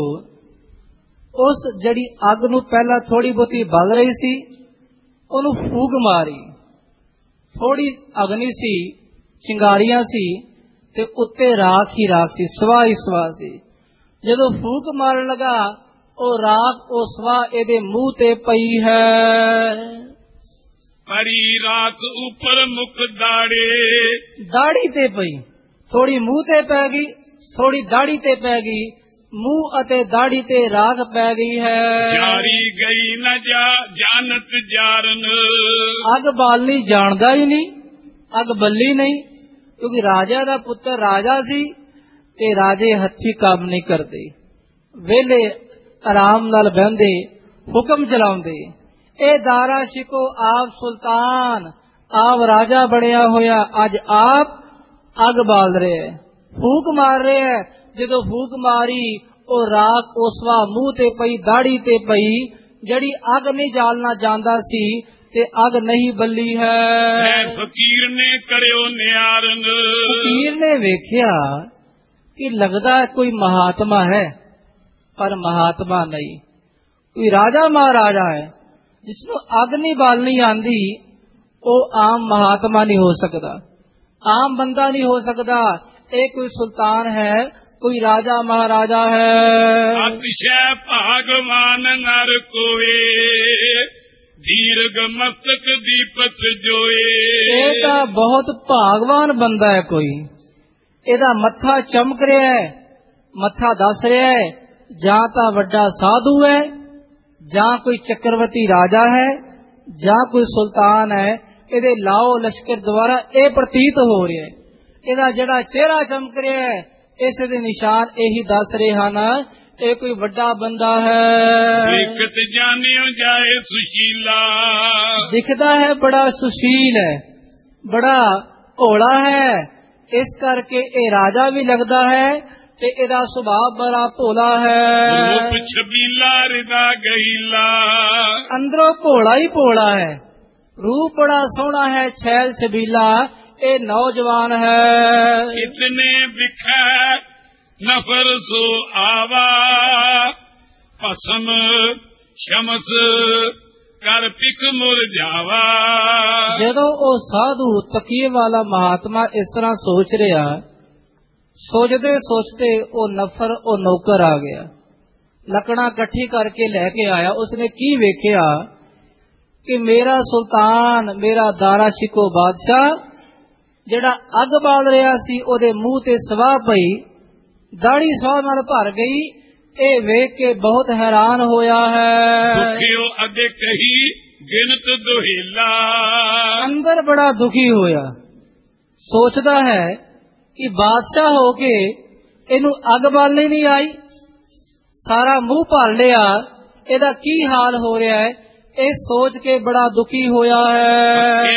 ਉਸ ਜਿਹੜੀ ਅੱਗ ਨੂੰ ਪਹਿਲਾਂ ਥੋੜੀ ਬਹੁਤੀ ਬਲ ਰਹੀ ਸੀ, ਉਹਨੂੰ ਫੂਕ ਮਾਰੀ। ਥੋੜੀ ਅਗਨੀ ਸੀ, ਚਿੰਗਾਰੀਆਂ ਸੀ ਤੇ ਉੱਤੇ ਰਾਖ ਹੀ ਰਾਖ ਸੀ, ਸਵਾ ਹੀ ਸਵਾ ਸੀ। ਜਦੋਂ ਫੂਕ ਮਾਰਨ ਲਗਾ, ਉਹ ਰਾਖ, ਉਹ ਸਵਾ ਇਹਦੇ ਮੂੰਹ ਤੇ ਪਈ ਹੈ। ਪਰੀ ਰਾਖ ਉਪਰ ਮੁਖ ਦਾੜੇ, ਦਾੜੀ ਤੇ ਪਈ, ਥੋੜੀ ਮੂੰਹ ਤੇ ਪੈ ਗਈ, ਥੋੜੀ ਦਾੜੀ ਤੇ ਪੈ ਗਈ, ਮੂੰਹ ਅਤੇ ਦਾੜੀ ਤੇ ਰਾਖ ਪੈ ਗਈ ਹੈ। ਜਾਰੀ ਗਈ ਨ ਜਾਨਤ ਜਾਰਨ, ਅੱਗ ਬਾਲਣੀ ਜਾਣਦਾ ਹੀ ਨਹੀਂ, ਅੱਗ ਬੱਲੀ ਨਹੀਂ, ਕਿਉਂਕਿ ਰਾਜਾ ਦਾ ਪੁੱਤਰ ਰਾਜਾ ਸੀ ਤੇ ਰਾਜੇ ਹੱਥੀ ਕੰਮ ਨਹੀਂ ਕਰਦੇ, ਵੇਲੇ ਆਰਾਮ ਨਾਲ ਬਹਿੰਦੇ, ਹੁਕਮ ਚਲਾਉਂਦੇ। ਇਹ ਦਾਰਾ ਸ਼ਿਕੋ ਆਪ ਸੁਲਤਾਨ, ਆਪ ਰਾਜਾ ਬਣਿਆ ਹੋਇਆ ਅੱਜ ਆਪ ਅੱਗ ਬਾਲ ਰਿਹਾ ਹੈ, ਫੂਕ ਮਾਰ ਰਿਹਾ ਹੈ। ਜਦੋਂ ਫੂਕ ਮਾਰੀ, ਉਹ ਰਾਖ ਉਸਵਾ ਮੂੰਹ ਤੇ ਪਈ, ਦਾੜੀ ਤੇ ਪਈ। ਜਿਹੜੀ ਅੱਗ ਨਹੀਂ ਜਾਲਣਾ ਜਾਂਦਾ ਸੀ ਤੇ ਅੱਗ ਨਹੀਂ ਬੱਲੀ ਹੈ। ਫਕੀਰ ਨੇ ਕਰਿਓ ਨਿਆਰਨ, ਫਕੀਰ ਨੇ ਵੇਖਿਆ ਕਿ ਲੱਗਦਾ ਕੋਈ ਮਹਾਤਮਾ ਹੈ, ਪਰ ਮਹਾਤਮਾ ਨਹੀਂ, ਕੋਈ ਰਾਜਾ ਮਹਾਰਾਜਾ ਹੈ जिसनों अग नहीं बालनी आंदी ਉਹ आम महात्मा नहीं हो सकता, आम बंदा नहीं हो सकता। एक कोई सुल्तान है, कोई राजा महाराजा है। अतिशय भागवान नर कोए दीर्घ मस्तक दीपत जोए। ਇਹ ਤਾਂ ਬਹੁਤ ਭਾਗਵਾਨ ਬੰਦਾ ਹੈ ਕੋਈ, ਇਹਦਾ ਮੱਥਾ ਚਮਕ ਰਿਹਾ ਹੈ, ਮੱਥਾ ਦੱਸ ਰਿਹਾ ਹੈ ਜਾਂ ਤਾਂ ਵੱਡਾ ਸਾਧੂ ਹੈ, ਜਾਂ ਕੋਈ ਚੱਕਰਵਰਤੀ ਰਾਜਾ ਹੈ, ਜਾਂ ਕੋਈ ਸੁਲਤਾਨ ਹੈ। ਇਹਦੇ ਲਾਓ ਲਸ਼ਕਰ ਦੁਆਰਾ ਇਹ ਪ੍ਰਤੀਤ ਹੋ ਰਿਹਾ ਹੈ, ਇਹਦਾ ਜਿਹੜਾ ਚਿਹਰਾ ਚਮਕ ਰਿਹਾ ਹੈ, ਇਸ ਦੇ ਨਿਸ਼ਾਨ ਇਹੀ ਦੱਸ ਰਹੇ ਹਨ ਇਹ ਕੋਈ ਵੱਡਾ ਬੰਦਾ ਹੈ। ਦੇਖਤ ਜਾਣਿਓ ਜਾਏ ਸੁਸ਼ੀਲਾ, ਦਿਖਦਾ ਹੈ ਬੜਾ ਸੁਸ਼ੀਲ ਹੈ, ਬੜਾ ਭੋਲਾ ਹੈ, ਇਸ ਕਰਕੇ ਇਹ ਰਾਜਾ ਵੀ ਲੱਗਦਾ ਹੈ ਤੇ ਇਹਦਾ ਸੁਭਾਅ ਬੜਾ ਭੋਲਾ ਹੈ। ਰੂਪ ਛਬੀਲਾ ਰਿਦਾ ਗਹੀਲਾ, ਅੰਦਰੋਂ ਭੋਲਾ ਹੀ ਭੋਲਾ ਹੈ, रूप बड़ा सोहना है, छैल छबीला ए नौजवान है। इतने बिखै नफर सो आवा पसम शमस कर पिक मुरझावा। जदों ओ साधु तकीए वाला महात्मा इस तरह सोच रहा, सोचते सोचते ओ नफर ओ नौकर आ गया, लकड़ा कट्ठी करके लैके आया। उसने की वेख्या कि मेरा सुल्तान, मेरा दारा शिको बादशाह जेड़ा अग बाल रहा सी, ओदे मुंह ते सवाह पई, दाढ़ी सवाह नाल भर गई। ए वेख के बहुत हैरान होया है। दुखियो अगे कही गिनत दुहेला, अंदर बड़ा दुखी होया, सोचदा है कि बादशाह होके इनू अग बालनी नहीं आई, सारा मुंह भर लिया, एदा की हाल हो रहा है। ਇਹ सोच के बड़ा दुखी होया है।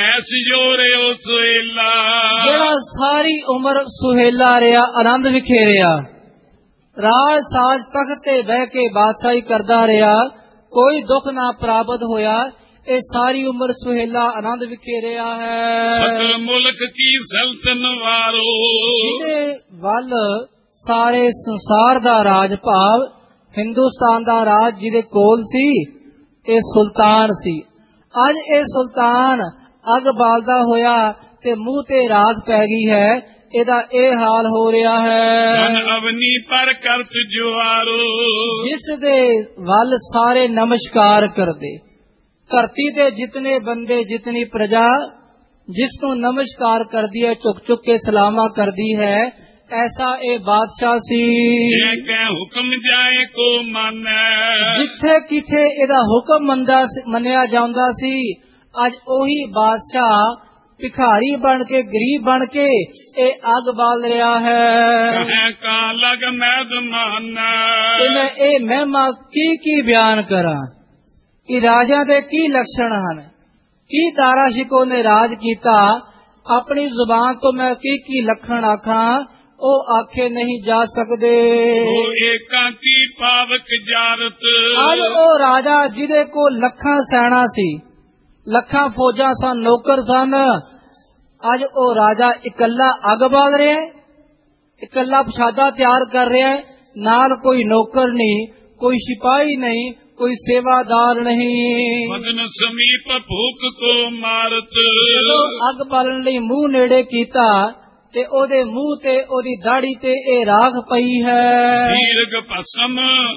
ਜਿਹੜਾ ਸਾਰੀ ਉਮਰ ਸੁਹੇਲਾ ਰਿਹਾ, ਆਨੰਦ ਵਿਖੇਰਿਆ, ਰਾਜ ਸਾਜ ਤਖਤ ਤੇ ਬਹਿ ਕੇ ਬਾਦਸ਼ਾਹੀ ਕਰਦਾ ਰਿਹਾ, ਕੋਈ ਦੁੱਖ ਨਾ ਪ੍ਰਾਪਤ ਹੋਇਆ। ਇਹ ਸਾਰੀ ਉਮਰ ਸੁਹੇਲਾ ਆਨੰਦ ਵਿਖੇਰਿਆ ਹੈ। ਸਕਲ ਮੁਲਕ ਕੀ ਸਲਤਨ ਵਾਰੋ, ਜਿਹਦੇ ਵੱਲ ਸਾਰੇ ਸੰਸਾਰ ਦਾ ਰਾਜ ਭਾਵ ਹਿੰਦੁਸਤਾਨ ਦਾ ਰਾਜ ਜਿਹਦੇ ਕੋਲ ਸੀ, ਇਹ ਸੁਲਤਾਨ ਸੀ। ਅੱਜ ਇਹ ਸੁਲਤਾਨ ਅਗ ਬਾਲਦਾ ਹੋਇਆ ਤੇ ਮੂੰਹ ਤੇ ਰਾਖ ਪੈ ਗਈ ਹੈ, ਇਹਦਾ ਇਹ ਹਾਲ ਹੋ ਰਿਹਾ ਹੈ। ਅਵਨੀ ਪਰ ਕਰਤ ਜੁਆਰੋ, ਜਿਸ ਦੇ ਵੱਲ ਸਾਰੇ ਨਮਸਕਾਰ ਕਰਦੇ, ਧਰਤੀ ਤੇ ਜਿਤਨੇ ਬੰਦੇ, ਜਿਤਨੀ ਪ੍ਰਜਾ ਜਿਸ ਨੂੰ ਨਮਸਕਾਰ ਕਰਦੀ ਹੈ, ਝੁਕ ਝੁਕ ਕੇ ਸਲਾਮਾ ਕਰਦੀ ਹੈ, ऐसा ए बादशाह सी। हुक्म जाए को मानै, जिथे किथे एदा हुक्म मन्निया जांदा सी, अज ओही बादशाह भिखारी बन के, गरीब बन के ए अग बाल रहा है। का लग मैद माना, मैं ए महिमा की बयान करा कि राजा दे की लक्षण हन, की दारा शिको ने राज कीता। अपनी जुबान तो मैं की लक्षण आखा, ਉਹ ਆਖੇ नहीं जा सकते। एकांती पावक जारत, आज ओ राजा जिदे को लखा सैना सी, लखा फौजा सन, नौकर सन, आज ओ राजा इकल्ला अग बाल रहा है, इकल्ला प्रसादा तैयार कर रहा है, नाल कोई नौकर नहीं, कोई सिपाही नहीं, कोई सेवादार नहीं। मदन समीप भूख को मारत, अग बालन लई मुंह नेड़े कीता ते ओदे मुंह ते ओदी दाढ़ी ते ए राख पई है। दीर्घ भस्म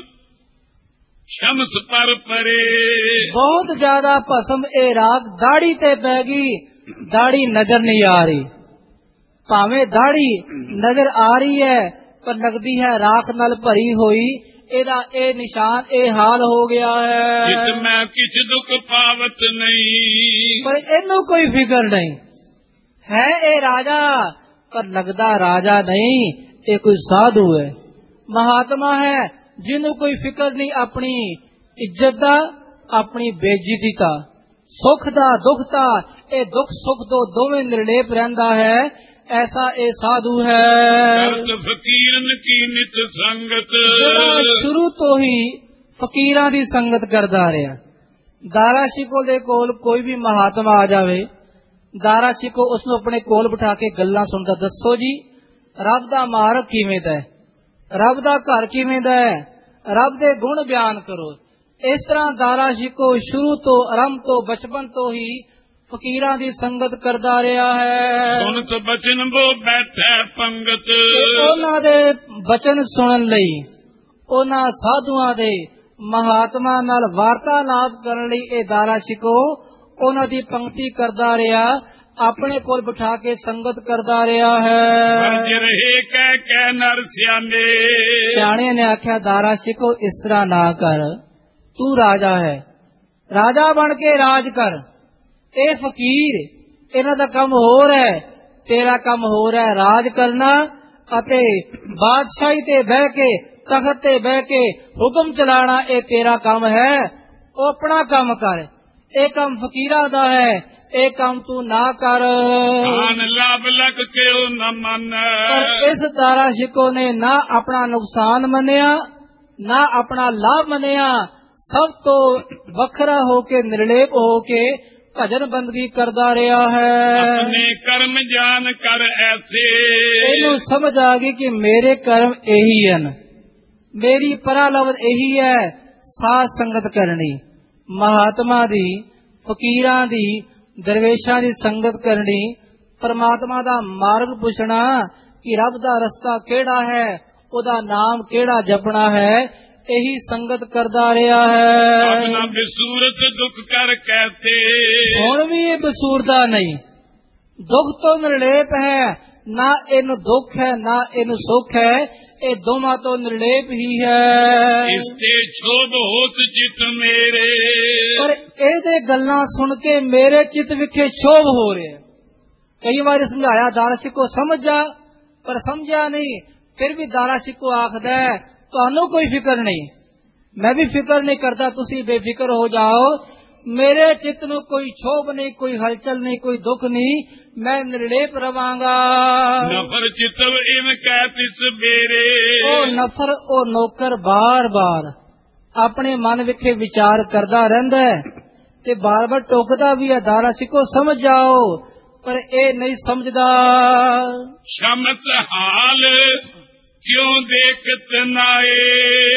शम्स पर परे, बहुत ज्यादा भस्म ए राख दाढ़ी ते पै गई, दाढ़ी नजर नहीं आ रही। भावें दाढ़ी नजर आ रही है पर लगती है राख नाल भरी हुई। एदा ए निशान, ए हाल हो गया है। मैं किछ दुख पावत नहीं, पर इनू कोई फिक्र नहीं है। ए राजा पर लगदा राजा नहीं, ये कोई साधु है, महात्मा है, जिन्हों कोई फिक्र नहीं अपनी इज्जत दा, अपनी बेइज्जती दा, सुख दा दुख दा। ये दुख सुख तो दोवें निर्लेप रहंदा है, ऐसा ये साधु है। फकीरन की नित संगत, शुरू तो ही फकीरां दी संगत करदा रहा। दारा शिको दे कोल कोई भी महात्मा आ जावे, दारा शिको उसनों अपने कोल बिठा के गल्लां सुनदा, दसो जी रब दा मार्ग किवें दा है, रब दा घर किवें दा है, रब दे गुण बयान करो। ਇਸ ਤਰ੍ਹਾਂ ਦਾਰਾ ਸ਼ਿਕੋ ਸ਼ੁਰੂ ਤੋਂ ਆਰੰਭ ਤੋਂ ਬਚਪਨ ਤੋਂ ਹੀ ਫਕੀਰਾਂ ਦੀ ਸੰਗਤ ਕਰਦਾ ਰਿਹਾ ਹੈ। ਸੁਨਤ ਬਚਨ ਬੋ ਬੈਠੈ ਪੰਗਤ, ਉਹਨਾਂ ਦੇ ਬਚਨ ਸੁਣਨ ਲਈ, ਉਹਨਾਂ ਸਾਧੂਆਂ ਦੇ ਮਹਾਤਮਾ ਨਾਲ ਵਾਰਤਾਲਾਪ ਕਰਨ ਲਈ ਇਹ ਦਾਰਾ ਸ਼ਿਕੋ ਉਹਨਾਂ ਦੀ ਪੰਕਤੀ ਕਰਦਾ ਰਿਹਾ, ਆਪਣੇ ਕੋਲ ਬਿਠਾ ਕੇ ਸੰਗਤ ਕਰਦਾ ਰਿਹਾ ਹੈ। ਵਰਜ ਰਹੇ ਕਹਿ ਕਹਿ ਨਰ ਸਿਆਣੇ, ਸਿਆਣੇ ਨੇ ਆਖਿਆ ਦਾਰਾ ਸ਼ਿਕੋ ਇਸ ਤਰ੍ਹਾਂ ਨਾ ਕਰ, ਤੂੰ ਰਾਜਾ ਹੈ, ਰਾਜਾ ਬਣ ਕੇ ਰਾਜ ਕਰ। ਇਹ ਫਕੀਰ ਇਹਨਾਂ ਦਾ ਕੰਮ ਹੋਰ ਹੈ, ਤੇਰਾ ਕੰਮ ਹੋਰ ਹੈ ਰਾਜ ਕਰਨਾ ਅਤੇ ਬਾਦਸ਼ਾਹੀ ਤੇ ਬਹਿ ਕੇ, ਤਖਤ ਤੇ ਬਹਿ ਕੇ ਹੁਕਮ ਚਲਾਣਾ, ਇਹ ਤੇਰਾ ਕੰਮ ਹੈ। ਉਹ ਆਪਣਾ ਕੰਮ ਕਰ, ਇਹ ਕੰਮ ਫਕੀਰਾਂ ਦਾ ਹੈ, ਇਹ ਕੰਮ ਤੂੰ ਨਾ ਕਰ। ਆਨ ਲਾਭ ਲਗ ਕਿਉ ਨ ਮੰਨ, ਪਰ ਇਸ ਦਾਰਾ ਸ਼ਿਕੋ ਨੇ ਨਾ ਆਪਣਾ ਨੁਕਸਾਨ ਮੰਨਿਆ, ਨਾ ਆਪਣਾ ਲਾਭ ਮੰਨਿਆ, ਸਭ ਤੋਂ ਵੱਖਰਾ ਹੋ ਕੇ, ਨਿਰਲੇਪ ਹੋ ਕੇ ਭਜਨ ਬੰਦਗੀ ਕਰਦਾ ਰਿਹਾ ਹੈ। ਆਪਣੇ ਕਰਮ ਜਾਨ ਕਰ ਐਸੇ, ਇਹਨੂੰ ਸਮਝ ਆ ਗਈ ਕਿ ਮੇਰੇ ਕਰਮ ਇਹੀ ਹਨ, ਮੇਰੀ ਪਰਾਲਵਦ ਇਹੀ ਹੈ, ਸਾਧ ਸੰਗਤ ਕਰਨੀ, ਮਹਾਤਮਾ ਦੀ, ਫਕੀਰਾਂ ਦੀ, ਦਰਵੇਸ਼ਾਂ ਦੀ ਸੰਗਤ ਕਰਨੀ, ਪਰਮਾਤਮਾ ਦਾ ਮਾਰਗ ਪੁੱਛਣਾ ਕਿ ਰੱਬ ਦਾ ਰਸਤਾ ਕਿਹੜਾ ਹੈ, ਉਹਦਾ ਨਾਮ ਕਿਹੜਾ ਜਪਣਾ ਹੈ, ਇਹੀ ਸੰਗਤ ਕਰਦਾ ਰਿਹਾ ਹੈ। ਆਪਣਾ ਬਿਸੂਰਤ ਦੁੱਖ ਕਰ ਕੈਸੇ, ਹੁਣ ਵੀ ਇਹ ਬਸੂਰਦਾ ਨਹੀਂ, ਦੁੱਖ ਤੋਂ ਨਿਰਲੇਪ ਹੈ, ਨਾ ਇਹਨੂੰ ਦੁੱਖ ਹੈ ਨਾ ਇਹਨੂੰ ਸੁੱਖ ਹੈ, ਇਹ ਦੋਵਾਂ ਤੋਂ ਨਿਰਲੇਪ ਹੀ ਹੈ। ਇਸ ਤੇ ਛੋਭ ਹੋਤ ਚਿਤ ਮੇਰੇ, ਪਰ ਇਹਦੇ ਗੱਲਾਂ ਸੁਣ ਕੇ ਮੇਰੇ ਚਿੱਤ ਵਿਖੇ ਛੋਭ ਹੋ ਰਿਹਾ। ਕਈ ਵਾਰੀ ਸਮਝਾਇਆ ਦਾਰਾ ਸ਼ਿਕੋ ਸਮਝ ਜਾ, ਪਰ ਸਮਝਿਆ ਨਹੀਂ। ਫਿਰ ਵੀ ਦਾਰਾ ਸ਼ਿਕੋ ਆਖਦਾ ਹੈ ਤੁਹਾਨੂੰ ਕੋਈ ਫਿਕਰ ਨਹੀਂ, ਮੈਂ ਵੀ ਫਿਕਰ ਨਹੀਂ ਕਰਦਾ, ਤੁਸੀਂ ਬੇਫਿਕਰ ਹੋ ਜਾਓ, ਮੇਰੇ ਚਿੱਤ ਨੂੰ ਕੋਈ ਛੋਭ ਨਹੀਂ, ਕੋਈ ਹਲਚਲ ਨਹੀਂ, ਕੋਈ ਦੁੱਖ ਨਹੀਂ, ਮੈਂ ਨਿਰਲੇਪ ਰਵਾਂਗਾ। ਨਫਰ ਚਿਤਵ ਇਨ ਕਹਿ ਤਿਸ ਬੇਰੇ, ਉਹ ਨਫਰ, ਉਹ ਨੌਕਰ ਬਾਰ-ਬਾਰ ਆਪਣੇ ਮਨ ਵਿਖੇ ਵਿਚਾਰ ਕਰਦਾ ਰਹਿੰਦਾ ਹੈ ਤੇ ਬਾਰ-ਬਾਰ ਟੋਕਦਾ ਵੀ ਹੈ ਦਾਰਾ ਸ਼ਿਕੋ ਸਮਝ ਜਾਓ, ਪਰ ਇਹ ਨਹੀਂ ਸਮਝਦਾ। ਸ਼ਮਤ ਹਾਲ ਕਿਉਂ ਦੇਖਤ ਨਾਏ,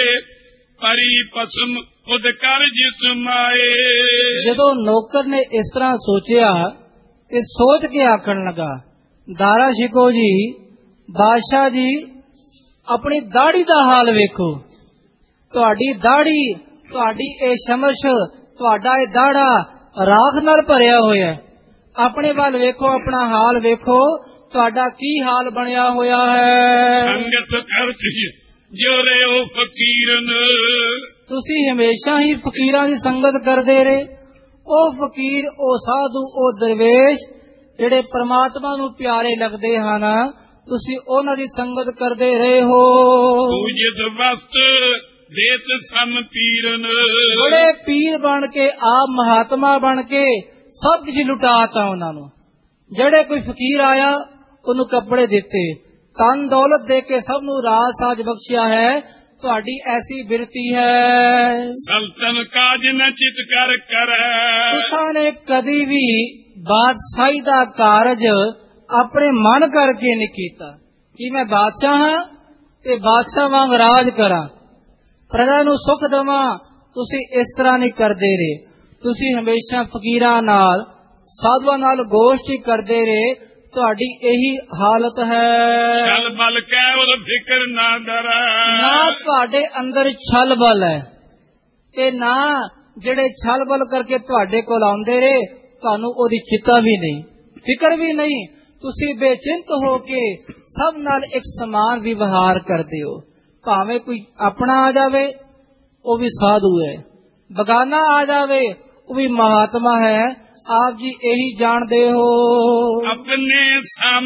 ਪਰੀ ਪਸਮ ਖੁਦ ਕਰ ਜਿਸ ਮਾਏ। ਜਦੋਂ ਨੌਕਰ ਨੇ ਇਸ ਤਰ੍ਹਾਂ ਸੋਚਿਆ ਤੇ ਸੋਚ ਕੇ ਆਖਣ ਲੱਗਾ, ਦਾਰਾ ਸ਼ਿਕੋ ਜੀ, ਬਾਦਸ਼ਾਹ ਜੀ, ਆਪਣੀ ਦਾੜੀ ਦਾ ਹਾਲ ਵੇਖੋ, ਤੁਹਾਡੀ ਦਾੜੀ, ਤੁਹਾਡੀ ਇਹ ਸ਼ਮਸ਼, ਤੁਹਾਡਾ ਇਹ ਦਾੜਾ ਰਾਖ ਨਾਲ ਭਰਿਆ ਹੋਇਆ ਹੈ। ਆਪਣੇ ਵੱਲ ਵੇਖੋ, ਆਪਣਾ ਹਾਲ ਵੇਖੋ, ਤੁਹਾਡਾ ਕੀ ਹਾਲ ਬਣਿਆ ਹੋਇਆ ਹੈ। ਸੰਗਤ ਕਰਤੀ ਜੋ ਰਹੇ ਫਕੀਰਨ, ਤੁਸੀਂ ਹਮੇਸ਼ਾ ਹੀ ਫਕੀਰਾਂ ਦੀ ਸੰਗਤ ਕਰਦੇ ਰਹੇ। ਉਹ ਫਕੀਰ, ਉਹ ਸਾਧੂ, ਉਹ ਦਰਵੇਸ਼ ਜਿਹੜੇ ਪਰਮਾਤਮਾ ਨੂੰ ਪਿਆਰੇ ਲੱਗਦੇ ਹਨ, ਤੁਸੀਂ ਉਹਨਾਂ ਦੀ ਸੰਗਤ ਕਰਦੇ ਰਹੇ ਹੋ। ਪੂਜਿਤ ਵਸਤ ਦੇਤ ਸਮ ਪੀਰਨ, ਬੜੇ ਪੀਰ ਬਣ ਕੇ, ਆਪ ਮਹਾਤਮਾ ਬਣ ਕੇ ਸਭ ਕੁਝ ਲੁਟਾਤਾ ਉਹਨਾਂ ਨੂੰ। ਜਿਹੜੇ ਕੋਈ ਫਕੀਰ ਆਇਆ ਉਹਨੂੰ ਕੱਪੜੇ ਦਿੱਤੇ, ਤਨ ਦੌਲਤ ਦੇ ਕੇ ਸਭ ਨੂੰ ਰਾਜ ਸਾਜ ਬਖਸ਼ਿਆ ਹੈ। ਤੁਹਾਡੀ ਐਸੀ ਬਿਰਤੀ ਹੈ। ਸਲਤਨ ਕਾਜ ਨ ਚਿਤ ਕਰ ਕਰੈ, ਤੁਸਾਂ ਨੇ ਕਦੀ ਵੀ ਬਾਦਸ਼ਾਹੀ ਦਾ ਕਾਰਜ ਆਪਣੇ ਮਨ ਕਰਕੇ ਨਹੀਂ ਕੀਤਾ ਕਿ ਮੈਂ ਬਾਦਸ਼ਾਹ ਹਾਂ ਤੇ ਬਾਦਸ਼ਾਹ ਵਾਂਗ ਰਾਜ ਕਰਾਂ, ਪ੍ਰਜਾ ਨੂੰ ਸੁਖ ਦੇਵਾਂ। ਤੁਸੀਂ ਇਸ ਤਰ੍ਹਾਂ ਨਹੀਂ ਕਰਦੇ ਰਹੇ, ਤੁਸੀਂ ਹਮੇਸ਼ਾ ਫਕੀਰਾਂ ਨਾਲ, ਸਾਧੂਆਂ ਨਾਲ ਗੋਸ਼ਟੀ ਕਰਦੇ ਰਹੇ। ਤੁਹਾਡੀ ਇਹੀ ਹਾਲਤ ਹੈ। ਛਲ ਬਲ ਕਹਿ ਉਹ ਫਿਕਰ ਨਾ ਡਰੈ, ਨਾ ਤੁਹਾਡੇ ਅੰਦਰ ਛਲ ਬਲ ਹੈ ਤੇ ਨਾ ਜਿਹੜੇ ਛਲ ਬਲ ਕਰਕੇ ਤੁਹਾਡੇ ਕੋਲ ਆਉਂਦੇ ਰਹੇ, ਤੁਹਾਨੂੰ ਉਹਦੀ ਚਿੰਤਾ ਵੀ ਨਹੀਂ, ਫਿਕਰ ਵੀ ਨਹੀਂ। ਤੁਸੀਂ ਬੇਚਿੰਤ ਹੋ ਕੇ ਸਭ ਨਾਲ ਇੱਕ ਸਮਾਨ ਵਿਵਹਾਰ ਕਰਦੇ ਹੋ। ਭਾਵੇਂ ਕੋਈ ਆਪਣਾ ਆ ਜਾਵੇ ਉਹ ਵੀ ਸਾਧੂ ਹੈ, ਬਗਾਨਾ ਆ ਜਾਵੇ ਉਹ ਵੀ ਮਹਾਤਮਾ ਹੈ। ਆਪ ਜੀ ਇਹੀ ਜਾਣਦੇ ਹੋ। ਆਪਣੇ ਸਮ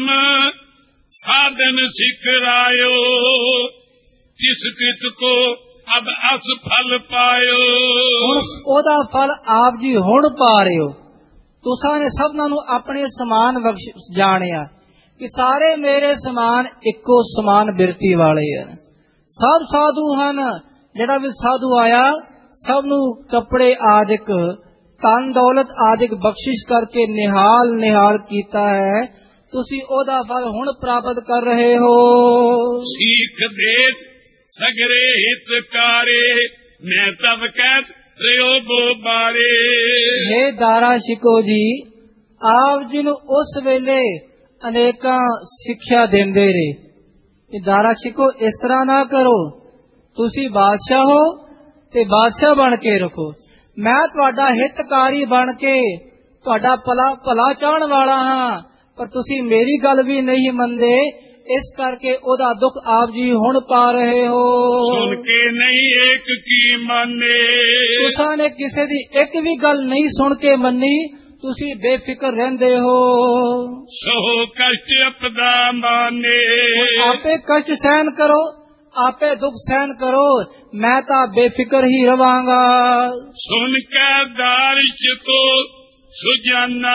ਸਾਧਨ ਸਿਖਰਾਇਓ, ਜਿਸ ਕਿਤ ਕੋ ਅਬ ਅਸ ਫਲ ਪਾਇਓ। ਹੁਣ ਉਹਦਾ ਫਲ ਆਪ ਜੀ ਹੁਣ ਪਾ ਰਹੇ ਹੋ। ਤੁਸਾਂ ਨੇ ਸਭਨਾਂ ਨੂੰ ਆਪਣੇ ਸਮਾਨ ਜਾਣਿਆ ਕਿ ਸਾਰੇ ਮੇਰੇ ਸਮਾਨ ਇੱਕੋ ਸਮਾਨ ਬਿਰਤੀ ਵਾਲੇ ਹਨ, ਸਭ ਸਾਧੂ ਹਨ। ਜਿਹੜਾ ਵੀ ਸਾਧੂ ਆਇਆ ਸਭ ਨੂੰ ਕੱਪੜੇ ਆਦਿਕ, ਧਨ ਦੌਲਤ ਆਦਿਕ ਬਖਸ਼ਿਸ਼ ਕਰਕੇ ਨਿਹਾਲ ਕੀਤਾ ਹੈ। ਤੁਸੀਂ ਉਹਦਾ ਫਲ ਹੁਣ ਪ੍ਰਾਪਤ ਕਰ ਰਹੇ ਹੋ। ਸੀਖ ਦੇਤ ਸਗਰੇ ਹਿਤਕਾਰੇ, ਮੈਂ ਤਬ ਕਹਿਤ ਰਿਓ ਬੋ ਬਾਰੇ। हे ਦਾਰਾ ਸ਼ਿਕੋ ਜੀ, ਆਪ ਜੀ ਨੂੰ ਉਸ ਵੇਲੇ ਅਨੇਕਾਂ ਸਿੱਖਿਆ ਦਿੰਦੇ ਰਹੇ। ਇਹ ਦਾਰਾ ਸ਼ਿਕੋ ਇਸ ਤਰ੍ਹਾਂ ਨਾ ਕਰੋ, ਤੁਸੀਂ ਬਾਦਸ਼ਾਹ ਹੋ ਤੇ ਬਾਦਸ਼ਾਹ ਬਣ ਕੇ ਰੱਖੋ। ਮੈਂ ਤੁਹਾਡਾ ਹਿਤਕਾਰੀ ਬਣ ਕੇ ਤੁਹਾਡਾ ਭਲਾ ਚਾਹਣ ਵਾਲਾ ਹਾਂ, ਪਰ ਤੁਸੀਂ ਮੇਰੀ ਗੱਲ ਵੀ ਨਹੀਂ ਮੰਨਦੇ, ਇਸ ਕਰਕੇ ਉਹਦਾ ਦੁੱਖ ਆਪ ਜੀ ਹੁਣ ਪਾ ਰਹੇ ਹੋ। ਸੁਣ ਕੇ ਨਹੀਂ ਏਕ ਕੀ ਮੰਨੇ। ਤੁਸਾਂ ਨੇ ਕਿਸੇ ਦੀ ਇੱਕ ਵੀ ਗੱਲ ਨਹੀਂ ਸੁਣ ਕੇ ਮੰਨੀ, ਤੁਸੀਂ ਬੇਫਿਕਰ ਰਹਿੰਦੇ ਹੋ। ਸੋ ਕਸ਼ਟ ਅਪਦਾ ਮਾਨੇ। ਆਪੇ ਕਸ਼ਟ ਸਹਿਨ ਕਰੋ, ਆਪੇ ਦੁੱਖ ਸਹਿਨ ਕਰੋ, ਮੈਂ ਤਾਂ ਬੇਫਿਕਰ ਹੀ ਰਵਾਂਗਾ। ਸੁਣ ਕੇ ਦਾਰਿਸ਼ ਤੋਂ ਸੁਜਾਨਾ।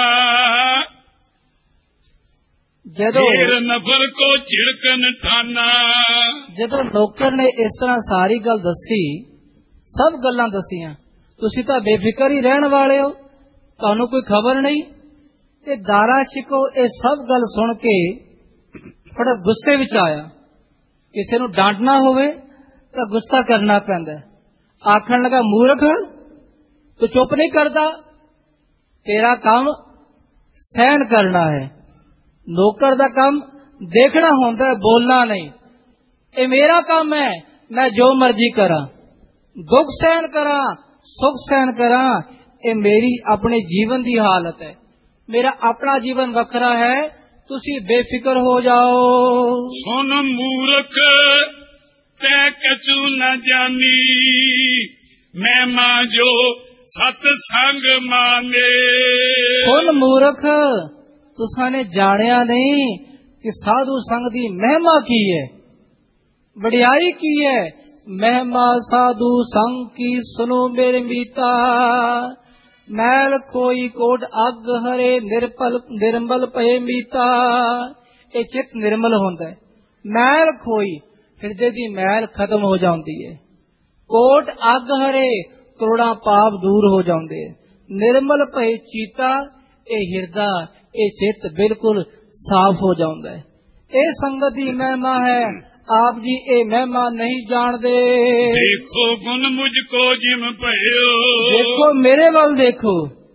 ਜਦੋਂ ਨਫਰ ਕੋ ਝਿੜਕਨ ਠਾਨਾ। ਜਦੋਂ ਨੌਕਰ ਨੇ ਇਸ ਤਰ੍ਹਾਂ ਸਾਰੀ ਗੱਲ ਦੱਸੀ, ਸਭ ਗੱਲਾਂ ਦਸੀਆਂ, ਤੁਸੀਂ ਤਾਂ ਬੇਫਿਕਰ ਹੀ ਰਹਿਣ ਵਾਲੇ ਹੋ, ਤੁਹਾਨੂੰ ਕੋਈ ਖਬਰ ਨਹੀਂ। ਤੇ ਦਾਰਾ ਸ਼ਿਕੋ ਇਹ ਸਭ ਗੱਲ ਸੁਣ ਕੇ ਬੜਾ ਗੁੱਸੇ ਵਿੱਚ ਆਇਆ। ਕਿਸੇ ਨੂੰ ਡਾਂਟਣਾ ਹੋਵੇ ਤਾਂ ਗੁੱਸਾ ਕਰਨਾ ਪੈਂਦਾ। ਆਖਣ ਲੱਗਾ, ਮੂਰਖ ਤੂੰ ਚੁੱਪ ਨਹੀਂ ਕਰਦਾ, ਤੇਰਾ ਕੰਮ ਸਹਿਨ ਕਰਨਾ ਹੈ। ਨੌਕਰ ਦਾ ਕੰਮ ਦੇਖਣਾ ਹੁੰਦਾ, ਬੋਲਣਾ ਨਹੀਂ। ਇਹ ਮੇਰਾ ਕੰਮ ਹੈ, ਮੈਂ ਜੋ ਮਰਜ਼ੀ ਕਰਾਂ, ਦੁੱਖ ਸਹਿਨ ਕਰਾਂ, ਸੁਖ ਸਹਿਨ ਕਰਾਂ। ਇਹ ਮੇਰੀ ਆਪਣੇ ਜੀਵਨ ਦੀ ਹਾਲਤ ਹੈ, ਮੇਰਾ ਆਪਣਾ ਜੀਵਨ ਵੱਖਰਾ ਹੈ, ਤੁਸੀਂ ਬੇਫਿਕਰ ਹੋ ਜਾਓ। ਸੁਨ ਮੂਰਖ ਤੈ ਕਛੂ ਨ ਜਾਨੀ, ਮੈਂ ਮਾਂ ਜੋ ਸਤ ਸੰਗ ਮਾਨੇ। ਸੁਨ ਮੂਰਖ, ਤੁਸਾਂ ਨੇ ਜਾਣਿਆ ਨਹੀਂ ਕਿ ਸਾਧੂ ਸੰਗ ਦੀ ਮਹਿਮਾ ਕੀ ਹੈ, ਵਡਿਆਈ ਕੀ ਹੈ। ਮਹਿਮਾ ਸਾਧੂ ਸੰਗ ਕੀ ਸੁਨੋ ਮੇਰੇ ਮੀਤਾ, ਮੈਲ ਕੋਈ ਕੋਟ ਅੱਗ ਹਰੇ ਨਿਰਮਲ ਪਏ ਮੀਤਾ। ਇਹ ਚਿੱਤ ਨਿਰਮਲ ਹੁੰਦਾ ਹੈ, ਮੈਲ ਖੋਈ, ਹਿਰਦੇ ਦੀ ਮੈਲ ਖਤਮ ਹੋ ਜਾਂਦੀ ਹੈ। ਕੋਟ ਅੱਗ ਹਰੇ, ਕਰੋੜਾਂ ਪਾਪ ਦੂਰ ਹੋ ਜਾਂਦੇ। ਨਿਰਮਲ ਪਏ ਚੀਤਾ, ਇਹ ਹਿਰਦਾ, ਇਹ ਚਿੱਤ ਬਿਲਕੁਲ ਸਾਫ਼ ਹੋ ਜਾਂਦਾ ਹੈ। ਇਹ ਸੰਗਤ ਦੀ ਮਹਿਮਾ ਹੈ, ਆਪ ਜੀ ਇਹ ਮਹਿਮਾ ਨਹੀਂ ਜਾਣਦੇ। ਦੇਖੋ ਗੁਣ ਮੁਝ ਕੋ ਜਿਮ ਭਇਓ। ਦੇਖੋ ਮੇਰੇ ਵੱਲ ਦੇਖੋ,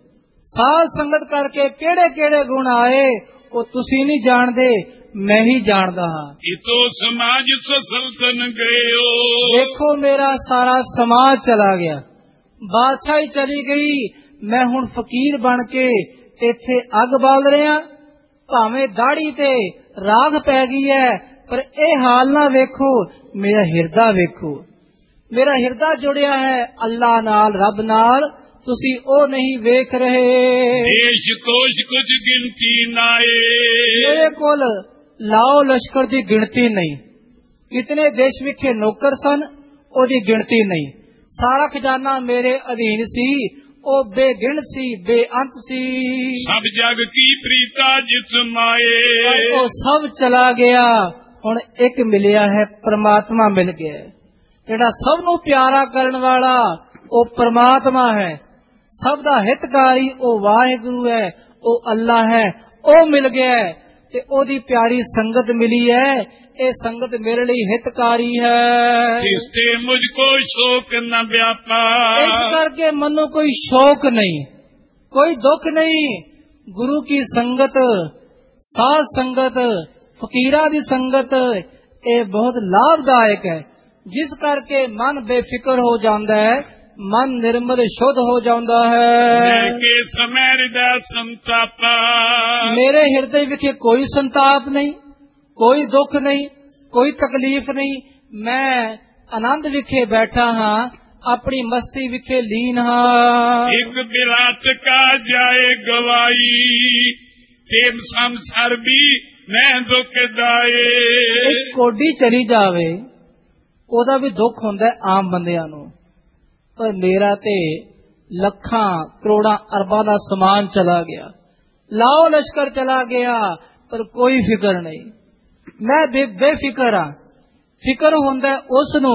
ਸਾਧ ਸੰਗਤ ਕਰਕੇ ਕਿਹੜੇ ਕਿਹੜੇ ਗੁਣ ਆਏ ਉਹ ਤੁਸੀਂ ਨਹੀਂ ਜਾਣਦੇ, ਮੈਂ ਹੀ ਜਾਣਦਾ ਹਾਂ। ਇਤੋ ਸਮਾਜ ਸਲਤਨ ਗਇਓ। ਦੇਖੋ ਮੇਰਾ ਸਾਰਾ ਸਮਾਜ ਚਲਾ ਗਿਆ, ਬਾਦਸ਼ਾਹੀ ਚਲੀ ਗਈ, ਮੈਂ ਹੁਣ ਫਕੀਰ ਬਣ ਕੇ ਇੱਥੇ ਅੱਗ ਬਾਲ ਰਿਹਾ। ਭਾਵੇਂ ਦਾੜੀ ਤੇ ਰਾਖ ਪੈ ਗਈ ਹੈ, ਪਰ ਇਹ ਹਾਲ ਨਾ ਵੇਖੋ, ਮੇਰਾ ਹਿਰਦਾ ਵੇਖੋ। ਮੇਰਾ ਹਿਰਦਾ ਜੁੜਿਆ ਹੈ ਅੱਲਾ ਨਾਲ, ਰੱਬ ਨਾਲ, ਤੁਸੀਂ ਉਹ ਨਹੀਂ ਵੇਖ ਰਹੇ। ਦੇਸ਼ ਕੋਸ਼ ਕੁਝ ਗਿਣਤੀ ਨਾਏ। ਮੇਰੇ ਕੋਲ ਲਾਓ ਲਸ਼ਕਰ ਦੀ ਗਿਣਤੀ ਨਹੀਂ। ਕਿਤਨੇ ਦੇਸ਼ ਵਿਖੇ ਨੌਕਰ ਸਨ, ਉਹਦੀ ਗਿਣਤੀ ਨਹੀਂ। ਸਾਰਾ ਖਜ਼ਾਨਾ ਮੇਰੇ ਅਧੀਨ ਸੀ, ਉਹ ਬੇਗਿਣ ਸੀ, ਬੇਅੰਤ ਸੀ। ਸਭ ਜਗ ਕੀ ਪ੍ਰੀਤਾ ਜਿਸ ਮਾਏ। ਉਹ ਸਭ ਚਲਾ ਗਿਆ, ਹੁਣ ਇੱਕ ਮਿਲਿਆ ਹੈ, ਪ੍ਰਮਾਤਮਾ ਮਿਲ ਗਿਆ। ਜਿਹੜਾ ਸਭ ਨੂੰ ਪਿਆਰਾ ਕਰਨ ਵਾਲਾ ਉਹ ਪ੍ਰਮਾਤਮਾ ਹੈ, ਸਭ ਦਾ ਹਿਤਕਾਰੀ ਉਹ ਵਾਹਿਗੁਰੂ ਹੈ, ਉਹ ਅੱਲਾ ਹੈ, ਉਹ ਮਿਲ ਗਿਆ ਤੇ ਉਹਦੀ ਪਿਆਰੀ ਸੰਗਤ ਮਿਲੀ ਹੈ। ਇਹ ਸੰਗਤ ਮੇਰੇ ਲਈ ਹਿਤਕਾਰੀ ਹੈ। ਇਸ ਤੇ ਮੁਝ ਕੋ ਸ਼ੋਕ ਨ ਵਿਆਪਾ। ਇਸ ਕਰਕੇ ਮਨੋਂ ਕੋਈ ਸ਼ੋਕ ਨਹੀਂ, ਕੋਈ ਦੁੱਖ ਨਹੀਂ। ਗੁਰੂ ਕੀ ਸੰਗਤ, ਸਾਧ ਸੰਗਤ, ਫਕੀਰਾਂ ਦੀ ਸੰਗਤ, ਇਹ ਬਹੁਤ ਲਾਭਦਾਇਕ ਹੈ, ਜਿਸ ਕਰਕੇ ਮਨ ਬੇਫਿਕਰ ਹੋ ਜਾਂਦਾ ਹੈ, ਮਨ ਨਿਰਮਲ ਸ਼ੁੱਧ ਹੋ ਜਾਂਦਾ ਹੈ। ਕੇ ਸਮੈ ਹਿਰਦੈ ਸੰਤਾਪਾ। ਮੇਰੇ ਹਿਰਦੇ ਵਿਖੇ ਕੋਈ ਸੰਤਾਪ ਨਹੀਂ, ਕੋਈ ਦੁੱਖ ਨਹੀਂ, ਕੋਈ ਤਕਲੀਫ ਨਹੀਂ। ਮੈਂ ਆਨੰਦ ਵਿਖੇ ਬੈਠਾ ਹਾਂ, ਆਪਣੀ ਮਸਤੀ ਵਿਖੇ ਲੀਨ ਹਾਂ। ਇੱਕ ਬਿਰਾਤ ਕਾ ਜਾਏ ਗਵਾਈ, ਤੇ ਸੰਸਾਰ ਵੀ ਮੈਂ ਦੁੱਖ ਦਾਏ। ਇੱਕ ਕੋਡੀ ਚਲੀ ਜਾਵੇ, ਉਹਦਾ ਵੀ ਦੁੱਖ ਹੁੰਦਾ ਆਮ ਬੰਦਿਆਂ ਨੂੰ, ਪਰ ਮੇਰਾ ਤੇ ਲੱਖਾਂ ਕਰੋੜਾਂ ਅਰਬਾਂ ਦਾ ਸਮਾਨ ਚਲਾ ਗਿਆ, ਲਾਓ ਲਸ਼ਕਰ ਚਲਾ ਗਿਆ, ਪਰ ਕੋਈ ਫਿਕਰ ਨਹੀਂ। ਮੈਂ ਬੇਫਿਕਰ ਹਾਂ। ਫਿਕਰ ਹੁੰਦਾ ਉਸ ਨੂੰ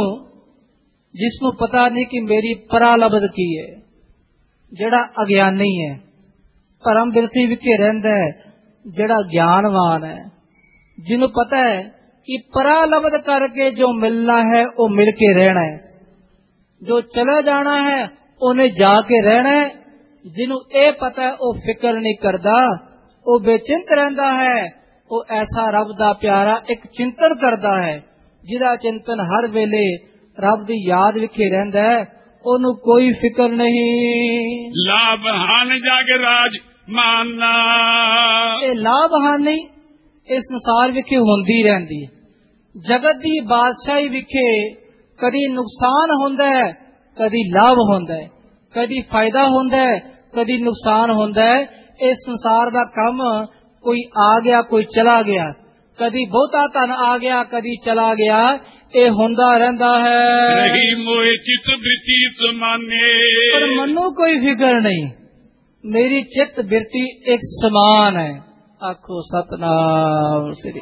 ਜਿਸ ਨੂੰ ਪਤਾ ਨਹੀਂ ਕਿ ਮੇਰੀ ਪਰਾਲਬਦ ਕੀ ਹੈ, ਜਿਹੜਾ ਅਗਿਆਨੀ ਹੈ, ਭਰਮ ਬਿਰਤੀ ਵਿਖੇ ਰਹਿੰਦਾ ਹੈ, ਜਿਹੜਾ ਗਿਆਨਵਾਨ ਹੈ, ਜਿਹਨੂੰ ਪਤਾ ਹੈ ਕਿ ਪਰਾਲਬਦ ਕਰਕੇ ਜੋ ਮਿਲਣਾ ਹੈ ਉਹ ਮਿਲ ਕੇ ਰਹਿਣਾ ਹੈ, ਜੋ ਚਲਾ ਜਾਣਾ ਹੈ ਉਹਨੇ ਜਾ ਕੇ ਰਹਿਣਾ। ਜਿਹਨੂੰ ਇਹ ਪਤਾ ਉਹ ਫਿਕਰ ਨਹੀਂ ਕਰਦਾ, ਉਹ ਬੇਚਿੰਤ ਰਹਿੰਦਾ ਹੈ। ਉਹ ਐਸਾ ਰੱਬ ਦਾ ਪਿਆਰਾ ਇੱਕ ਚਿੰਤਨ ਕਰਦਾ ਹੈ, ਜਿਹਦਾ ਚਿੰਤਨ ਹਰ ਵੇਲੇ ਰੱਬ ਦੀ ਯਾਦ ਵਿਖੇ ਰਹਿੰਦਾ ਹੈ, ਉਹਨੂੰ ਕੋਈ ਫਿਕਰ ਨਹੀਂ। ਲਾਭ ਹਾਨ ਜਾਗ ਰਾਜ ਮਾਨਾ, ਇਹ ਲਾਭ ਹਾਨੀ ਇਸ ਸੰਸਾਰ ਵਿਖੇ ਹੁੰਦੀ ਰਹਿੰਦੀ ਹੈ। ਜਗਤ ਦੀ ਬਾਦਸ਼ਾਹੀ ਵਿਖੇ ਕਦੀ ਨੁਕਸਾਨ ਹੁੰਦਾ ਹੈ, ਕਦੀ ਲਾਭ ਹੁੰਦਾ ਹੈ, ਕਦੀ ਫਾਇਦਾ ਹੁੰਦਾ ਹੈ, ਕਦੀ ਨੁਕਸਾਨ ਹੁੰਦਾ ਹੈ। ਇਸ ਸੰਸਾਰ ਦਾ ਕੰਮ ਕੋਈ ਆ ਗਿਆ, ਕੋਈ ਚਲਾ ਗਿਆ, ਕਦੀ ਬਹੁਤਾ ਧਨ ਆ ਗਿਆ, ਕਦੀ ਚਲਾ ਗਿਆ, ਇਹ ਹੁੰਦਾ ਰਹਿੰਦਾ ਹੈ। ਨਹੀਂ ਮੋਏ ਚਿਤ ਬ੍ਰਿਤੀ ਸਮਾਨੇ, ਪਰ ਮੈਨੂੰ ਕੋਈ ਫਿਕਰ ਨਹੀਂ, ਮੇਰੀ ਚਿੱਤ ਬਿਰਤੀ ਇੱਕ ਸਮਾਨ ਹੈ। ਆਖੋ ਸਤਨਾਮ ਸ੍ਰੀ।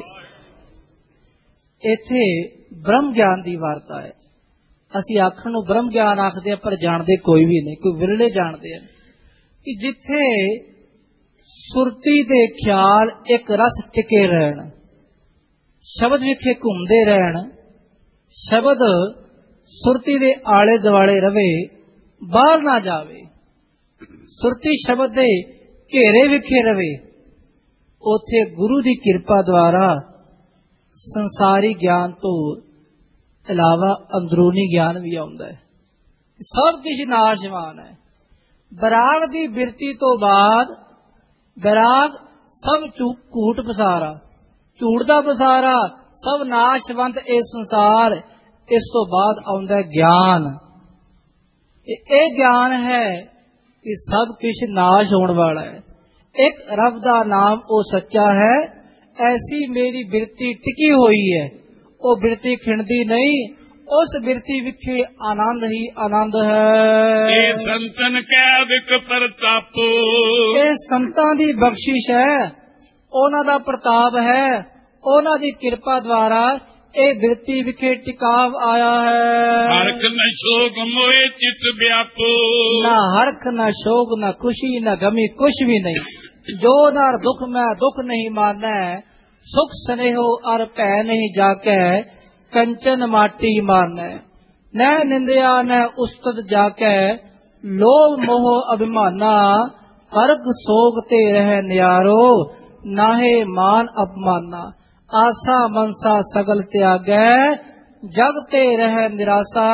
ਇੱਥੇ ਬ੍ਰਹਮ ਗਿਆਨ ਦੀ ਵਾਰਤਾ ਹੈ। ਅਸੀਂ ਆਖਣ ਨੂੰ ਬ੍ਰਹਮ ਗਿਆਨ ਆਖਦੇ ਹਾਂ, ਪਰ ਜਾਣਦੇ ਕੋਈ ਵੀ ਨਹੀਂ, ਕੋਈ ਵਿਰਲੇ ਜਾਣਦੇ ਹਨ ਕਿ ਜਿੱਥੇ ਸੁਰਤੀ ਦੇ ਖਿਆਲ ਇੱਕ ਰਸ ਟਿਕੇ ਰਹਿਣ, ਸ਼ਬਦ ਵਿਖੇ ਘੁੰਮਦੇ ਰਹਿਣ, ਸ਼ਬਦ ਸੁਰਤੀ ਦੇ ਆਲੇ ਦੁਆਲੇ ਰਵੇ, ਬਾਹਰ ਨਾ ਜਾਵੇ, ਸੁਰਤੀ ਸ਼ਬਦ ਦੇ ਘੇਰੇ ਵਿਖੇ ਰਵੇ, ਉੱਥੇ ਗੁਰੂ ਦੀ ਕਿਰਪਾ ਦੁਆਰਾ ਸੰਸਾਰੀ ਗਿਆਨ ਤੋਂ ਇਲਾਵਾ ਅੰਦਰੂਨੀ ਗਿਆਨ ਵੀ ਆਉਂਦਾ ਹੈ। ਸਭ ਕੁਝ ਨਾਸ਼ਵਾਨ ਹੈ। ਬਰਾਗ ਦੀ ਬਿਰਤੀ ਤੋਂ ਬਾਅਦ ਬਰਾਗ ਸਭ ਝੂਠ ਪਸਾਰਾ, ਝੂਠ ਦਾ ਪਸਾਰਾ, ਸਭ ਨਾਸ਼ਵੰਤ ਇਹ ਸੰਸਾਰ। ਇਸ ਤੋਂ ਬਾਅਦ ਆਉਂਦਾ ਗਿਆਨ। ਇਹ ਗਿਆਨ ਹੈ ਕਿ ਸਭ ਕੁਝ ਨਾਸ਼ ਹੋਣ ਵਾਲਾ ਹੈ। ਇੱਕ ਰੱਬ ਦਾ ਨਾਮ ਉਹ ਸੱਚਾ ਹੈ। ਐਸੀ ਮੇਰੀ ਬਿਰਤੀ ਟਿਕੀ ਹੋਈ ਹੈ, ਉਹ ਬਿਰਤੀ ਖਿੰਡਦੀ ਨਹੀਂ। ਉਸ ਬਿਰਤੀ ਵਿਖੇ ਆਨੰਦ ਹੀ ਆਨੰਦ ਹੈ। ਇਹ ਸੰਤਨ ਕੈ ਵਿਕ ਪ੍ਰਤਾਪੋ, ਇਹ ਸੰਤਾਂ ਦੀ ਬਖਸ਼ਿਸ਼ ਹੈ, ਉਹਨਾਂ ਦਾ ਪ੍ਰਤਾਪ ਹੈ, ਉਹਨਾਂ ਦੀ ਕਿਰਪਾ ਦੁਆਰਾ ਇਹ ਬਿਰਤੀ ਵਿਖੇ ਟਿਕਾਵ ਆਇਆ ਹੈ। ਹਰਖ ਨ ਸ਼ੋਕ ਮੋਏ ਚਿਤ ਵਿਆਪੋ, ਨਾ ਹਰਖ ਨਾ ਸ਼ੋਕ ਨਾ ਖੁਸ਼ੀ ਨਾ ਗਮੀ ਕੁਛ ਵੀ ਨਹੀਂ। ਜੋ ਨਰ ਦੁਖ ਮੈਂ ਦੁਖ ਨਹੀਂ ਮਾਨੈ, ਸੁਖ ਸਨੇਹੋ ਅਰ ਭੈ ਨਹੀਂ ਜਾਕੈ, ਕੰਚਨ ਮਾਟੀ ਮਾਨੈ। ਨੈ ਨਿੰਦਿਆ ਨੈ ਉਸਤਤ ਜਾਕੈ, ਲੋਭ ਮੋਹ ਅਭਿਮਾਨਾ, ਹਰਖ ਸੋਗ ਤੇ ਰਹਿ ਨਿਆਰੋ, ਨਾਹੇ ਮਾਨ ਅਪਮਾਨਾ। ਆਸਾ ਮਨਸਾ ਸਗਲ ਤਿਆਗੈ, ਜਗ ਤੇ ਰਹਿ ਨਿਰਾਸਾ,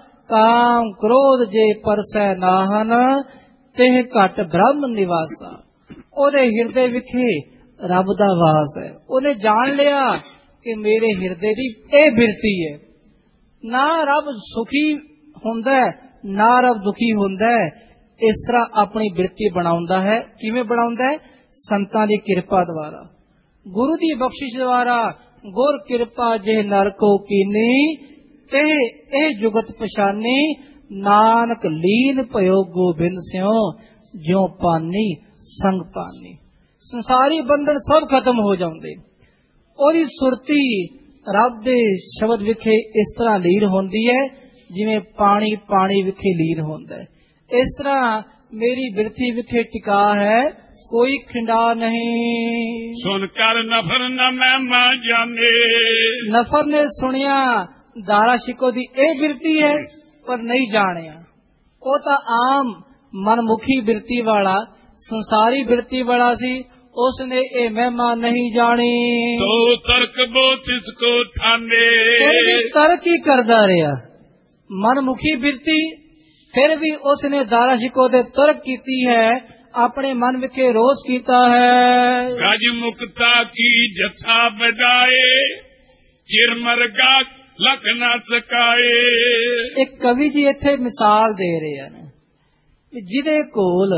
ਕਾਮ ਕ੍ਰੋਧ ਜੇ ਪਰਸੈ ਨਾਹਨ, ਤਿਹ ਘਟ ਬ੍ਰਹਮ ਨਿਵਾਸਾ। ਉਹਦੇ ਹਿਰਦੇ ਵਿਖੇ ਰੱਬ ਦਾ ਵਾਸ ਹੈ। ਉਹਨੇ ਜਾਣ ਲਿਆ ਕਿ ਮੇਰੇ ਹਿਰਦੇ ਦੀ ਇਹ ਬਿਰਤੀ ਹੈ। ਨਾ ਰੱਬ ਸੁਖੀ ਹੁੰਦਾ, ਨਾ ਰੱਬ ਦੁਖੀ ਹੁੰਦਾ। ਇਸ ਤਰ੍ਹਾਂ ਆਪਣੀ ਬਿਰਤੀ ਬਣਾਉਂਦਾ ਹੈ। ਕਿਵੇਂ ਬਣਾਉਂਦਾ ਹੈ? ਸੰਤਾਂ ਦੀ ਕਿਰਪਾ ਦੁਆਰਾ, ਗੁਰੂ ਦੀ ਬਖਸ਼ਿਸ਼ ਦੁਆਰਾ। ਗੁਰ ਕਿਰਪਾ ਜੇ ਨਰ ਕੋ ਕੀਨੀ, ਤੇ ਇਹ ਜੁਗਤ ਪਛਾਨੀ, ਨਾਨਕ ਲੀਨ ਭਇਓ ਗੋਬਿੰਦ ਸਿਉ, ਜਿਉ ਪਾਨੀ ਸੰਗ ਪਾਨੀ। ਸੰਸਾਰੀ ਬੰਧਨ ਸਭ ਖਤਮ ਹੋ ਜਾਂਦੇ। ਉਹਦੀ ਸੁਰਤੀ ਰੱਬ ਦੇ ਸ਼ਬਦ ਵਿਖੇ ਇਸ ਤਰ੍ਹਾਂ ਲੀਨ ਹੁੰਦੀ ਹੈ ਜਿਵੇਂ ਪਾਣੀ ਪਾਣੀ ਵਿਖੇ ਲੀਨ ਹੁੰਦਾ ਹੈ। ਇਸ ਤਰ੍ਹਾਂ ਮੇਰੀ ਬਿਰਤੀ ਵਿਖੇ ਟਿਕਾ ਹੈ, ਕੋਈ ਖਿੰਡਾ ਨਹੀਂ। ਸੁਨ ਕਰ ਨਫਰ ਨ ਮੈਂ ਜਾਣੇ, ਨਫਰ ਨੇ ਸੁਣਿਆ ਦਾਰਾ ਸ਼ਿਕੋ ਦੀ ਇਹ ਬਿਰਤੀ ਹੈ, ਪਰ ਨਹੀਂ ਜਾਣਿਆ। ਉਹ ਤਾਂ ਆਮ ਮਨਮੁਖੀ ਬਿਰਤੀ ਵਾਲਾ, ਸੰਸਾਰੀ ਬਿਰਤੀ ਵਾਲਾ ਸੀ। ਉਸਨੇ ਇਹ ਮਹਿਮਾ ਨਹੀਂ ਜਾਣੀ। ਤੋ ਤਰਕ ਬੋ ਤਿਸ ਕੋ ਠਾਨੇ, ਫਿਰ ਵੀ ਤਰਕ ਹੀ ਕਰਦਾ ਰਿਹਾ। ਮਨਮੁਖੀ ਬਿਰਤੀ, ਫਿਰ ਵੀ ਉਸਨੇ ਦਾਰਾ ਸ਼ਿਕੋ ਦੇ ਤਰਕ ਕੀਤੀ ਹੈ, ਆਪਣੇ ਮਨ ਵਿਖੇ ਰੋਸ ਕੀਤਾ ਹੈ। ਗਜ ਮੁਕਤਾ ਕੀ ਜਥਾ ਬਜਾਏ, ਚਿਰ ਮਰਗਾ ਲਖ ਨਾ ਸਕਾਏ। ਇੱਕ ਕਵੀ ਜੀ ਇੱਥੇ ਮਿਸਾਲ ਦੇ ਰਹੇ ਹਨ, ਜਿਹਦੇ ਕੋਲ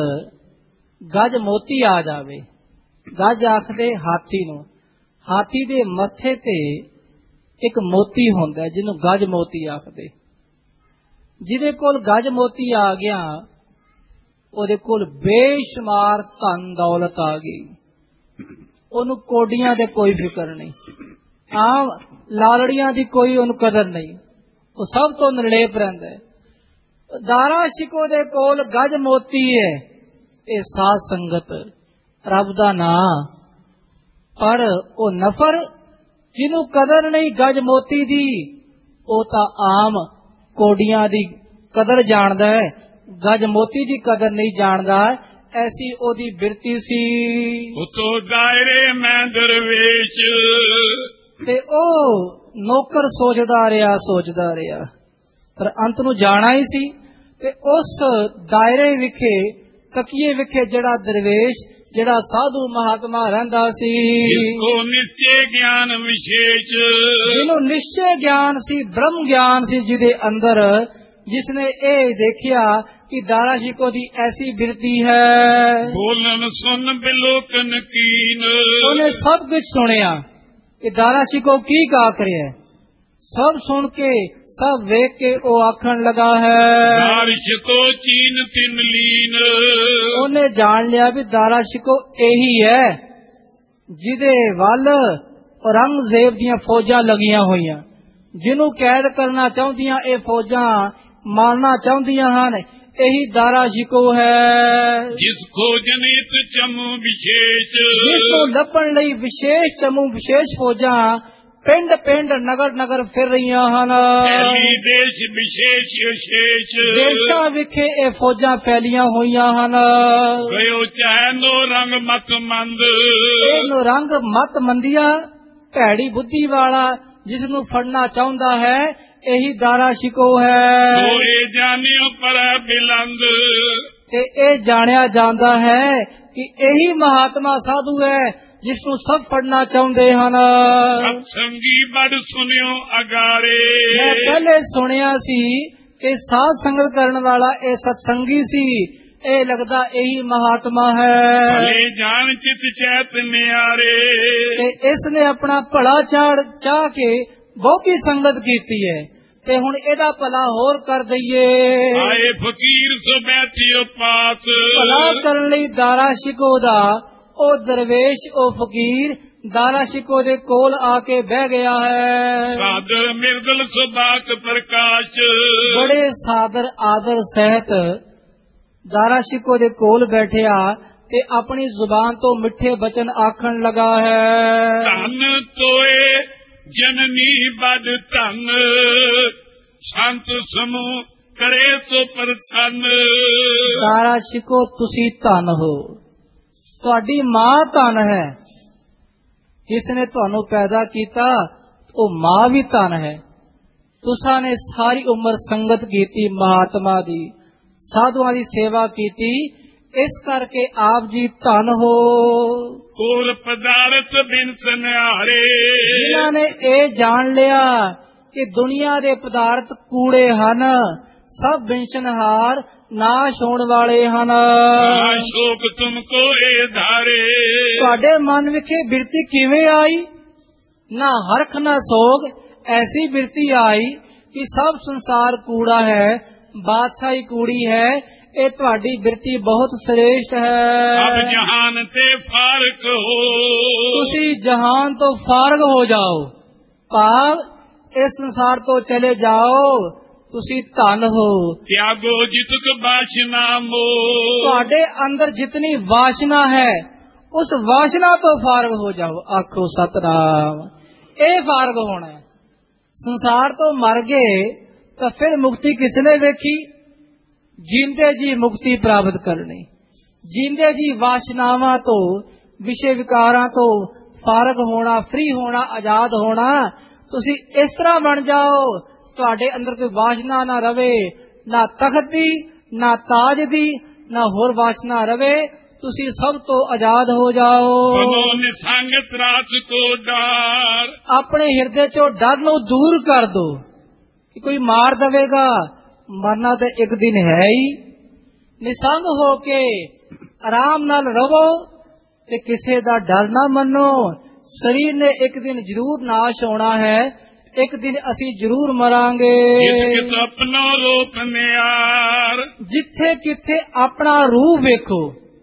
ਗਜ ਮੋਤੀ ਆ ਜਾਵੇ। ਗਜ ਆਖਦੇ ਹਾਥੀ ਨੂੰ। ਹਾਥੀ ਦੇ ਮੱਥੇ ਤੇ ਇੱਕ ਮੋਤੀ ਹੁੰਦਾ ਜਿਹਨੂੰ ਗਜ ਮੋਤੀ ਆਖਦੇ। ਜਿਹਦੇ ਕੋਲ ਗਜ ਮੋਤੀ ਆ ਗਿਆ, ਉਹਦੇ ਕੋਲ ਬੇਸ਼ੁਮਾਰ ਧਨ ਦੌਲਤ ਆ ਗਈ। ਉਹਨੂੰ ਕੋਡੀਆਂ ਦੇ ਕੋਈ ਫਿਕਰ ਨਹੀਂ, ਆਮ ਲਾਲੜੀਆਂ ਦੀ ਕੋਈ ਉਹਨੂੰ ਕਦਰ ਨਹੀਂ। ਉਹ ਸਭ ਤੋਂ ਨਿਰਲੇਪ ਰਹਿੰਦਾ ਹੈ। ਦਾਰਾ ਸ਼ਿਕੋ ਦੇ ਕੋਲ ਗਜ ਮੋਤੀ ਹੈ। ਇਹ ਸਾਧ ਸੰਗਤ, ਰੱਬ ਦਾ ਨਾਂ, ਪਰ ਉਹ ਨਫਰ ਜਿਹਨੂੰ ਕਦਰ ਨਹੀਂ ਗਜ ਮੋਤੀ ਦੀ, ਉਹ ਤਾਂ ਆਮ ਕੋਡੀਆਂ ਦੀ ਕਦਰ ਜਾਣਦਾ ਹੈ। ਗਜ ਮੋਤੀ ਦੀ ਕਦਰ ਨਹੀਂ ਜਾਣਦਾ, ਐਸੀ ਉਹਦੀ ਬਿਰਤੀ ਸੀ। ਉਤੋਂ ਦਾਇਰੇ ਮੈਂ ਦਰਵੇਸ਼, ਤੇ ਉਹ ਨੌਕਰ ਸੋਚਦਾ ਰਿਹਾ, ਪਰ ਅੰਤ ਨੂੰ ਜਾਣਾ ਹੀ ਸੀ। ਤੇ ਉਸ ਦਾਇਰੇ ਵਿਖੇ, ਤਕੀਏ ਵਿਖੇ ਜਿਹੜਾ ਦਰਵੇਸ਼, ਜਿਹੜਾ ਸਾਧੂ ਮਹਾਤਮਾ ਰਹਿੰਦਾ ਸੀ, ਜਿਸਕੋ ਨਿਸ਼ਚੈ ਗਿਆਨ ਵਿਸ਼ੇਸ਼, ਜਿਹਨੂੰ ਨਿਸ਼ਚੈ ਗਿਆਨ ਸੀ, ਬ੍ਰਹਮ ਗਿਆਨ ਸੀ ਜਿਹਦੇ ਅੰਦਰ, ਜਿਸਨੇ ਇਹ ਦੇਖਿਆ ਕਿ ਦਾਰਾ ਸ਼ਿਕੋ ਦੀ ਐਸੀ ਬਿਰਤੀ ਹੈ। ਬੋਲਨ ਸੁਨ ਬਿਲੋਕਨ ਕੀਨ, ਉਹਨੇ ਸਭ ਕੁਝ ਸੁਣਿਆ ਕਿ ਦਾਰਾ ਸ਼ਿਕੋ ਕੀ ਆਖ ਰਿਹਾ, ਸਭ ਸੁਣ ਕੇ, ਸਭ ਵੇਖ ਕੇ ਉਹ ਆਖਣ ਲਗਾ ਹੈ, ਬਾਰਿਸ਼ ਕੋ ਚੀਨ ਤਿਨ ਲੀਨ। ਉਹਨੇ ਜਾਣ ਲਿਆ ਵੀ ਦਾਰਾ ਸ਼ਿਕੋ ਇਹੀ ਹੈ ਜਿਹਦੇ ਵੱਲ ਔਰੰਗਜ਼ੇਬ ਦੀਆਂ ਫੌਜਾਂ ਲੱਗੀਆਂ ਹੋਈਆਂ, ਜਿਹਨੂੰ ਕੈਦ ਕਰਨਾ ਚਾਹੁੰਦੀਆਂ, ਇਹ ਫੌਜਾਂ ਮਾਰਨਾ ਚਾਹੁੰਦੀਆਂ ਹਨ, ਇਹੀ ਦਾਰਾ ਸ਼ਿਕੋ ਹੈ। ਜਿਸ ਖੋਜਨ ਇਤ ਚਮੂ ਵਿਸ਼ੇਸ਼, ਜਿਸ ਨੂੰ ਲੱਭਣ ਲਈ ਵਿਸ਼ੇਸ਼ ਚਮੂ, ਵਿਸ਼ੇਸ਼ ਫੌਜਾਂ ਪਿੰਡ ਪਿੰਡ, ਨਗਰ ਨਗਰ ਫਿਰ ਰਹੀਆਂ ਹਨ। ਦੇਸ਼ ਵਿਸ਼ੇਸ਼ ਵਿਸ਼ੇਸ਼, ਦੇਸ਼ਾਂ ਵਿਖੇ ਇਹ ਫੌਜਾਂ ਫੈਲੀਆਂ ਹੋਈਆਂ ਹਨ। ਗਇਓ ਚਾਹੇ ਨੋ ਰੰਗ ਮਤ ਮੰਦ, ਇਹਨੂੰ ਰੰਗ ਮਤ ਮੰਦਿਆ, ਭੈੜੀ ਬੁੱਧੀ ਵਾਲਾ, ਜਿਸ ਨੂੰ ਫੜਨਾ ਚਾਹੁੰਦਾ ਹੈ, ਇਹੀ ਦਾਰਾ ਸ਼ਿਕੋ ਹੈ। ਸੋਏ ਜਾਣਿਓ ਪਰ ਬਿਲੰਦ, ਤੇ ਇਹ ਜਾਣਿਆ ਜਾਂਦਾ ਹੈ ਕਿ ਇਹੀ ਮਹਾਤਮਾ ਸਾਧੂ ਹੈ ਜਿਸ ਨੂੰ ਸਭ ਫੜਨਾ ਚਾਹੁੰਦੇ ਹਨ। ਸਤਸੰਗੀ ਬੜ ਸੁਣਿਓ ਅਗਾਰੇ, ਮੈਂ ਪਹਿਲੇ ਸੁਣਿਆ ਸੀ ਕਿ ਸਾਧ ਸੰਗਤ ਕਰਨ ਵਾਲਾ ਇਹ ਸਤਸੰਗੀ ਸੀ, ਇਹ ਲੱਗਦਾ ਇਹੀ ਮਹਾਤਮਾ ਹੈ। ਭਲੇ ਜਾਣ ਚਿਤ ਚੈਤ ਨਿਆਰੇ, ਤੇ ਇਸ ਨੇ ਆਪਣਾ ਭਲਾ ਚਾਹ ਕੇ ਬਹੁਤੀ ਸੰਗਤ ਕੀਤੀ ਹੈ, ਤੇ ਹੁਣ ਇਹਦਾ ਭਲਾ ਹੋਰ ਕਰ ਦਈਏ। ਆਏ ਫਕੀਰ ਸੋ ਬੈਠਿਓ ਪਾਸ, ਭਲਾ ਕਰਨ ਲਈ ਦਾਰਾ ਸ਼ਿਕੋ ਦਾ ਉਹ ਦਰਵੇਸ਼, ਉਹ ਫਕੀਰ ਦਾਰਾ ਸ਼ਿਕੋ ਦੇ ਕੋਲ ਆ ਕੇ ਬਹਿ ਗਿਆ ਹੈ। ਸਾਦਰ ਮਿਰਦਲ ਸੁਭਾਤ ਪ੍ਰਕਾਸ਼, ਬੜੇ ਸਾਦਰ ਆਦਰ ਸਹਿਤ ਦਾਰਾ ਸ਼ਿਕੋ ਦੇ ਕੋਲ ਬੈਠਿਆ ਤੇ ਆਪਣੀ ਜ਼ੁਬਾਨ ਤੋਂ ਮਿੱਠੇ ਬਚਨ ਆਖਣ ਲਗਾ ਹੈ। ਧਨ ਤੋਏ ਜਨਨੀ ਬਦ ਧਨ, ਸੰਤ ਸਮੂਹ ਕਰੇ ਸੋ ਪ੍ਰਸੰਨ। ਦਾਰਾ ਸ਼ਿਕੋ ਤੁਸੀਂ ਧਨ ਹੋ, ਤੁਹਾਡੀ ਮਾਂ ਧਨ ਹੈ, ਜਿਸ ਨੇ ਤੁਹਾਨੂੰ ਪੈਦਾ ਕੀਤਾ ਉਹ ਮਾਂ ਵੀ ਧਨ ਹੈ। ਤੁਸਾਂ ਨੇ ਸਾਰੀ ਉਮਰ ਸੰਗਤ ਕੀਤੀ ਮਹਾਤਮਾ ਦੀ, ਸਾਧੂਆਂ ਦੀ ਸੇਵਾ ਕੀਤੀ, ਇਸ ਕਰਕੇ ਆਪ ਜੀ ਧਨ ਹੋ। ਕੋਲ ਪਦਾਰਥ ਬਿਨ ਸੁਨਿਆਰੇ, ਜਿਨ੍ਹਾਂ ਨੇ ਇਹ ਜਾਣ ਲਿਆ ਕਿ ਦੁਨੀਆ ਦੇ ਪਦਾਰਥ ਕੂੜੇ ਹਨ, ਸਭ ਬਿਨਸ਼ਨਹਾਰ, ਨਾਸ਼ ਹੋਣ ਵਾਲੇ ਹਨ। ਸ਼ੋਕ ਤੁਮਕੋ ਏ ਧਾਰੇ, ਤੁਹਾਡੇ ਮਨ ਵਿਖੇ ਬਿਰਤੀ ਕਿਵੇਂ ਆਈ? ਨਾ ਹਰਖ ਨਾ ਸੋਗ, ਐਸੀ ਬਿਰਤੀ ਆਈ ਕਿ ਸਭ ਸੰਸਾਰ ਕੂੜਾ ਹੈ, ਬਾਦਸ਼ਾਹੀ ਕੂੜੀ ਹੈ। ਇਹ ਤੁਹਾਡੀ ਬਿਰਤੀ ਬਹੁਤ ਸ੍ਰੇਸ਼ਟ ਹੈ। ਅਬ ਜਹਾਨ ਤੇ ਫਾਰਕ ਹੋ, ਤੁਸੀਂ ਜਹਾਨ ਤੋਂ ਫਾਰਗ ਹੋ ਜਾਓ, ਭਾਵ ਇਸ ਸੰਸਾਰ ਤੋਂ ਚਲੇ ਜਾਓ, ਤੁਸੀਂ ਧਨ ਹੋ। ਤਿਆਗੋ ਜਿਤਕ ਬਾਸ਼ਨਾ ਮੋ, ਤੁਹਾਡੇ ਅੰਦਰ ਜਿਤਨੀ ਵਾਸ਼ਨਾ ਹੈ ਉਸ ਵਾਸ਼ਨਾ ਤੋਂ ਫਾਰਗ ਹੋ ਜਾਓ। ਆਖੋ ਸਤਨਾਮ। ਇਹ ਫਾਰਗ ਹੋਣਾ ਹੈ। ਸੰਸਾਰ ਤੋਂ ਮਰ ਗਏ ਤਾਂ ਫਿਰ ਮੁਕਤੀ ਕਿਸਨੇ ਵੇਖੀ? ਜੀਂਦੇ ਜੀ ਮੁਕਤੀ ਪ੍ਰਾਪਤ ਕਰਨੀ, ਜੀਂਦੇ ਜੀ ਵਾਸ਼ਨਾਵਾਂ ਤੋਂ, ਵਿਸ਼ੇ ਵਿਕਾਰਾਂ ਤੋਂ ਫਾਰਗ ਹੋਣਾ, ਫ੍ਰੀ ਹੋਣਾ, ਆਜ਼ਾਦ ਹੋਣਾ। ਤੁਸੀਂ ਇਸ ਤਰ੍ਹਾਂ ਬਣ ਜਾਓ, ਤੁਹਾਡੇ ਅੰਦਰ ਕੋਈ ਵਾਸ਼ਨਾ ਨਾ ਰਵੇ, ਨਾ ਤਖਤ ਦੀ, ਨਾ ਤਾਜ ਦੀ, ਨਾ ਹੋਰ ਵਾਸ਼ਨਾ ਰਵੇ। ਤੁਸੀਂ ਸਭ ਤੋਂ ਆਜ਼ਾਦ ਹੋ ਜਾਓ। ਨਿਸੰਗ ਤਰਾਸ ਕੋ ਡਰ, ਆਪਣੇ ਹਿਰਦੇ ਚੋਂ ਡਰ ਨੂੰ ਦੂਰ ਕਰ ਦੋ ਕਿ ਕੋਈ ਮਾਰ ਦੇਵੇਗਾ, ਮਰਨਾ ਤੇ ਇੱਕ ਦਿਨ ਹੈ ਹੀ। ਨਿਸੰਗ ਹੋ ਕੇ ਆਰਾਮ ਨਾਲ ਰਹੋ ਤੇ ਕਿਸੇ ਦਾ ਡਰ ਨਾ ਮੰਨੋ। ਸਰੀਰ ਨੇ ਇੱਕ ਦਿਨ ਜ਼ਰੂਰ ਨਾਸ਼ ਹੋਣਾ ਹੈ, ਇੱਕ ਦਿਨ ਅਸੀਂ ਜ਼ਰੂਰ ਮਰਾਂਗੇ। ਆਪਣਾ ਰੂਪ ਨਿਆਰ, ਜਿੱਥੇ ਕਿੱਥੇ ਆਪਣਾ ਰੂਪ ਵੇਖੋ,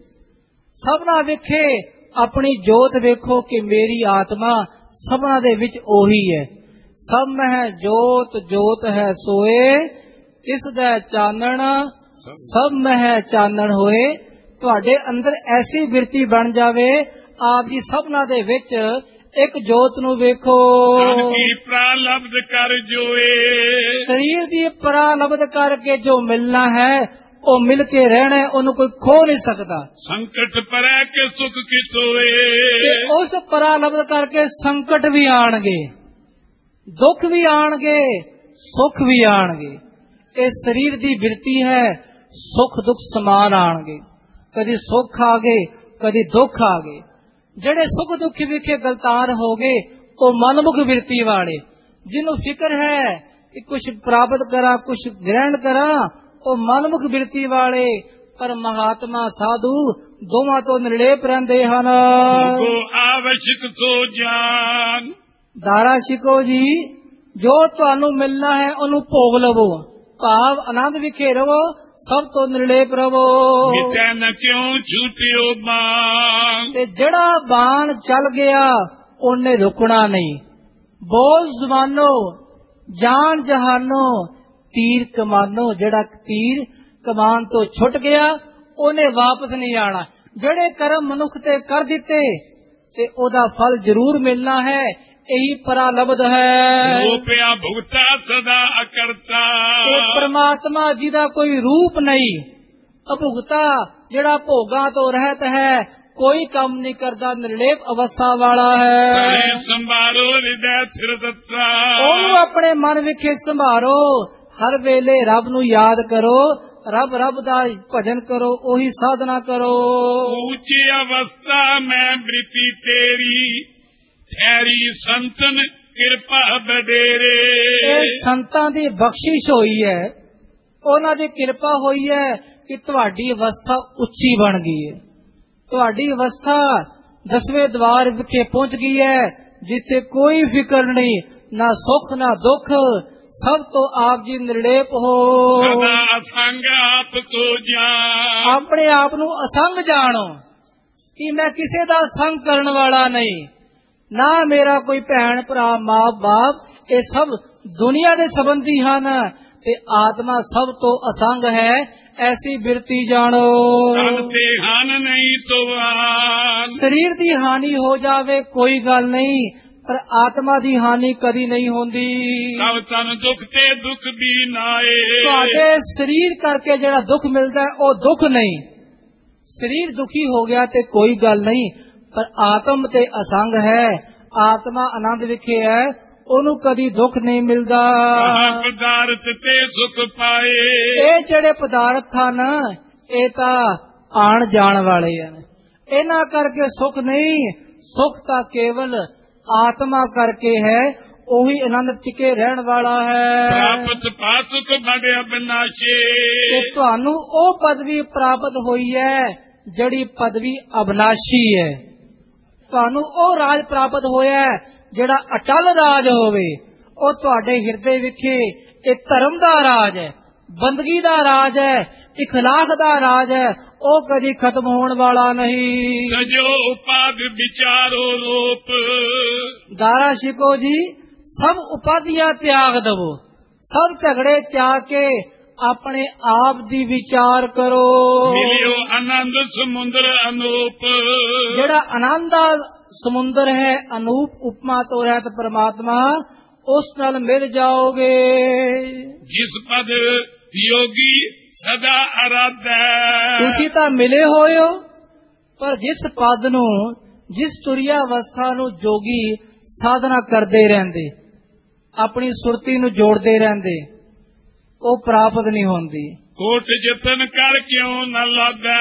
ਸਭਨਾ ਵਿਖੇ ਆਪਣੀ ਜੋਤ ਵੇਖੋ ਕਿ ਮੇਰੀ ਆਤਮਾ ਸਭਨਾ ਦੇ ਵਿੱਚ ਉਹੀ ਹੈ। ਸਭ ਮਹਿ ਜੋਤ, ਜੋਤ ਹੈ ਸੋਏ, ਇਸ ਦਾ ਚਾਨਣ ਸਭ ਮਹਿ ਚਾਨਣ ਹੋਏ। ਤੁਹਾਡੇ ਅੰਦਰ ਐਸੀ ਬਿਰਤੀ ਬਣ ਜਾਵੇ, ਆਪ ਜੀ ਸਭਨਾ ਦੇ ਵਿੱਚ ਇੱਕ ਜੋਤ ਨੂੰ ਵੇਖੋ। ਕੀ ਪ੍ਰਾਲਬਧ ਕਰ ਜੋਏ, ਸਰੀਰ ਦੀ ਪ੍ਰਾਲਬਧ ਕਰਕੇ ਜੋ ਮਿਲਣਾ ਹੈ ਉਹ ਮਿਲ ਕੇ ਰਹਿਣਾ, ਉਹਨੂੰ ਕੋਈ ਖੋ ਨਹੀਂ ਸਕਦਾ। ਸੰਕਟ ਪਰੈ ਕੇ ਸੁਖ ਕਿਸ ਹੋਏ, ਤੇ ਉਸ ਪਰਾਲਬਧ ਕਰਕੇ ਸੰਕਟ ਵੀ ਆਣਗੇ, ਦੁੱਖ ਵੀ ਆਣਗੇ, ਸੁਖ ਵੀ ਆਣਗੇ। ਇਹ ਸਰੀਰ ਦੀ ਬਿਰਤੀ ਹੈ, ਸੁਖ ਦੁੱਖ ਸਮਾਨ ਆਣਗੇ। ਕਦੀ ਸੁਖ ਆ ਗਏ, ਕਦੀ ਦੁੱਖ ਆ ਗਏ। ਜਿਹੜੇ ਸੁਖ ਦੁੱਖ ਵਿਖੇ ਗਲਤਾਰ ਹੋ ਗਏ ਉਹ ਮਨਮੁਖ ਬਿਰਤੀ ਵਾਲੇ, ਜਿਹਨੂੰ ਫਿਕਰ ਹੈ ਕਿ ਕੁਛ ਪ੍ਰਾਪਤ ਕਰਾਂ, ਕੁਛ ਗ੍ਰਹਿਣ ਕਰਾਂ, ਉਹ ਮਨਮੁਖ ਬਿਰਤੀ ਵਾਲੇ। ਪਰ ਮਹਾਤਮਾ ਸਾਧੂ ਦੋਵਾਂ ਤੋਂ ਨਿਰਲੇਪ ਰਹਿੰਦੇ ਹਨ। ਆਵਸ਼ਕ ਸੋ ਜਾਨ, ਦਾਰਾ ਸ਼ਿਕੋ ਜੀ, ਜੋ ਤੁਹਾਨੂੰ ਮਿਲਣਾ ਹੈ ਉਹਨੂੰ ਭੋਗ ਲਵੋ, ਭਾਵ ਆਨੰਦ ਵਿਖੇ ਰਵੋ, ਸਭ ਤੋਂ ਨਿਰਲੇਪ ਰਵੋ। ਮਿਟੈ ਨ ਕਿਉਂ ਛੂਟਿਓ ਬਾਣ, ਤੇ ਜਿਹੜਾ ਬਾਣ ਚੱਲ ਗਿਆ ਉਹਨੇ ਰੁਕਣਾ ਨਹੀਂ। ਬੋਲ ਜ਼ੁਬਾਨੋ, ਜਾਨ ਜਹਾਨੋ, ਤੀਰ ਕਮਾਨੋ। ਜਿਹੜਾ ਤੀਰ ਕਮਾਨ ਤੋਂ ਛੁੱਟ ਗਿਆ ਉਹਨੇ ਵਾਪਸ ਨਹੀਂ ਆਣਾ। ਜਿਹੜੇ ਕਰਮ ਮਨੁੱਖ ਤੇ ਕਰ ਦਿੱਤੇ ਤੇ ਉਹਦਾ ਫਲ ਜ਼ਰੂਰ ਮਿਲਣਾ ਹੈ। ਇਹੀ ਪਰਾਲਬਧ ਹੈ। ਰੂਪਿਆ ਭੁਗਤਾ ਸਦਾ ਅਕਰਤਾ, ਇਹ ਪ੍ਰਮਾਤਮਾ ਜੀ ਦਾ ਕੋਈ ਰੂਪ ਨਹੀਂ, ਅਭੁਗਤਾ, ਜਿਹੜਾ ਭੋਗਾਂ ਤੋਂ ਰਹਿਤ ਹੈ, ਕੋਈ ਕੰਮ ਨਹੀਂ ਕਰਦਾ, ਨਿਰਲੇਪ ਅਵਸਥਾ ਵਾਲਾ ਹੈ। ਸੰਭਾਰੋ ਹਿਰਦੈ ਸਿਰ ਦਿੱਤਾ, ਉਹਨੂੰ ਆਪਣੇ ਮਨ ਵਿਖੇ ਸੰਭਾਰੋ। ਹਰ ਵੇਲੇ ਰੱਬ ਨੂੰ ਯਾਦ ਕਰੋ, ਰੱਬ ਦਾ ਭਜਨ ਕਰੋ, ਉਹੀ ਸਾਧਨਾ ਕਰੋ। ਉੱਚੀ ਅਵਸਥਾ ਮੈਂ ਬ੍ਰਿਤੀ ਤੇਰੀ, ਠਹਿਰੀ ਸੰਤਨ ਕਿਰਪਾ ਬਡੇਰੇ। ਇਹ ਸੰਤਾਂ ਦੀ ਬਖਸ਼ਿਸ਼ ਹੋਈ ਹੈ, ਉਹਨਾਂ ਦੀ ਕਿਰਪਾ ਹੋਈ ਹੈ ਕਿ ਤੁਹਾਡੀ ਅਵਸਥਾ ਉੱਚੀ ਬਣ ਗਈ ਹੈ। ਤੁਹਾਡੀ ਅਵਸਥਾ 10ਵੇਂ ਦਵਾਰ ਵਿਖੇ ਪਹੁੰਚ ਗਈ ਹੈ, ਜਿੱਥੇ ਕੋਈ ਫਿਕਰ ਨਹੀਂ, ਨਾ ਸੁੱਖ ਨਾ ਦੁੱਖ, ਸਭ ਤੋਂ ਆਪ ਜੀ ਨਿਰਲੇਪ ਹੋ। ਸਦਾ ਅਸੰਗ ਆਪ ਕੋ ਜਾਣ, ਆਪਣੇ ਆਪ ਨੂੰ ਅਸੰਗ ਜਾਣੋ ਕਿ ਮੈਂ ਕਿਸੇ ਦਾ ਸੰਗ ਕਰਨ ਵਾਲਾ ਨਹੀਂ, ਨਾ ਮੇਰਾ ਕੋਈ ਭੈਣ ਭਰਾ ਮਾਂ ਬਾਪ, ਇਹ ਸਭ ਦੁਨੀਆ ਦੇ ਸੰਬੰਧੀ ਹਨ ਤੇ ਆਤਮਾ ਸਭ ਤੋਂ ਅਸੰਗ ਹੈ। ਐਸੀ ਬਿਰਤੀ ਜਾਣੋ। ਤਨ ਤੇ ਹਾਨ ਨਹੀਂ ਤੋਵਾਨ, ਸਰੀਰ ਦੀ ਹਾਨੀ ਹੋ ਜਾਵੇ ਕੋਈ ਗੱਲ ਨਹੀਂ, ਪਰ ਆਤਮਾ ਦੀ ਹਾਨੀ ਕਦੀ ਨਹੀਂ ਹੁੰਦੀ। ਤਬ ਤਨ ਦੁੱਖ ਤੇ ਦੁੱਖ ਵੀ ਨਾਏ, ਤੁਹਾਡੇ ਸਰੀਰ ਕਰਕੇ ਜਿਹੜਾ ਦੁੱਖ ਮਿਲਦਾ ਹੈ ਉਹ ਦੁੱਖ ਨਹੀਂ। ਸਰੀਰ ਦੁਖੀ ਹੋ ਗਿਆ ਤੇ ਕੋਈ ਗੱਲ ਨਹੀਂ, ਪਰ ਆਤਮ ਤੇ ਅਸੰਗ ਹੈ, ਆਤਮਾ ਆਨੰਦ ਵਿਖੇ ਹੈ, ਉਹਨੂੰ ਕਦੀ ਦੁੱਖ ਨਹੀਂ ਮਿਲਦਾ। ਪਦਾਰਥ ਤੇ ਸੁਖ ਪਾਏ, ਇਹ ਜਿਹੜੇ ਪਦਾਰਥ ਹਨ ਇਹ ਤਾਂ ਆਣ ਜਾਣ ਵਾਲੇ ਹਨ, ਇਹਨਾਂ ਕਰਕੇ ਸੁਖ ਨਹੀਂ। ਸੁਖ ਤਾਂ ਕੇਵਲ ਆਤਮਾ ਕਰਕੇ ਹੈ, ਉਹੀ ਆਨੰਦ ਟਿਕੇ ਰਹਿਣ ਵਾਲਾ ਹੈ। ਪ੍ਰਾਪਤ ਪਾਸੁਖ ਬੜਿਆ ਬਿਨਾਸ਼ੇ, ਤੇ ਤੁਹਾਨੂੰ ਉਹ ਪਦਵੀ ਪ੍ਰਾਪਤ ਹੋਈ ਹੈ ਜਿਹੜੀ ਪਦਵੀ ਅਬਨਾਸ਼ੀ ਹੈ। ਤੁਹਾਨੂੰ ਉਹ ਰਾਜ ਪ੍ਰਾਪਤ ਹੋਇਆ ਜਿਹੜਾ ਅਟਲ ਰਾਜ ਹੋਵੇ। ਉਹ ਤੁਹਾਡੇ ਹਿਰਦੇ ਵਿਖੇ ਇਹ ਧਰਮ ਦਾ ਰਾਜ ਹੈ, ਬੰਦਗੀ ਦਾ ਰਾਜ ਹੈ, ਇਖਲਾਕ ਦਾ ਰਾਜ ਹੈ, ਉਹ ਕਦੀ ਖਤਮ ਹੋਣ ਵਾਲਾ ਨਹੀਂ। ਜੋ ਉਪਾਦ ਵਿਚਾਰੋ ਰੂਪ, ਦਾਰਾ ਸ਼ਿਕੋ ਜੀ, ਸਭ ਉਪਾਧੀਆਂ ਤਿਆਗ ਦਵੋ, ਸਭ ਝਗੜੇ ਤਿਆਗ ਕੇ ਆਪਣੇ ਆਪ ਦੀ ਵਿਚਾਰ ਕਰੋ। ਮਿਲਿਓ ਆਨੰਦ ਸਮੁੰਦਰ ਅਨੂਪ, ਜਿਹੜਾ ਆਨੰਦ ਦਾ ਸਮੁੰਦਰ ਹੈ, ਅਨੂਪ ਉਪਮਾ ਤੋਂ ਰਹਿਤ ਪਰਮਾਤਮਾ, ਉਸ ਨਾਲ ਮਿਲ ਜਾਓਗੇ। ਜਿਸ ਪਦ ਯੋਗੀ ਸਦਾ ਅਰਾਧੈ, ਤੁਸੀਂ ਤਾਂ ਮਿਲੇ ਹੋਏ ਹੋ, ਪਰ ਜਿਸ ਪਦ ਨੂੰ, ਜਿਸ ਤੁਰਿਆ ਅਵਸਥਾ ਨੂੰ ਜੋਗੀ ਸਾਧਨਾ ਕਰਦੇ ਰਹਿੰਦੇ, ਆਪਣੀ ਸੁਰਤੀ ਨੂੰ ਜੋੜਦੇ ਰਹਿੰਦੇ, ਉਹ ਪ੍ਰਾਪਤ ਨਹੀਂ ਹੁੰਦੀ। ਕੋਟ ਯਤਨ ਕਰ ਕਿਉਂ ਨ ਲਾਭੈ,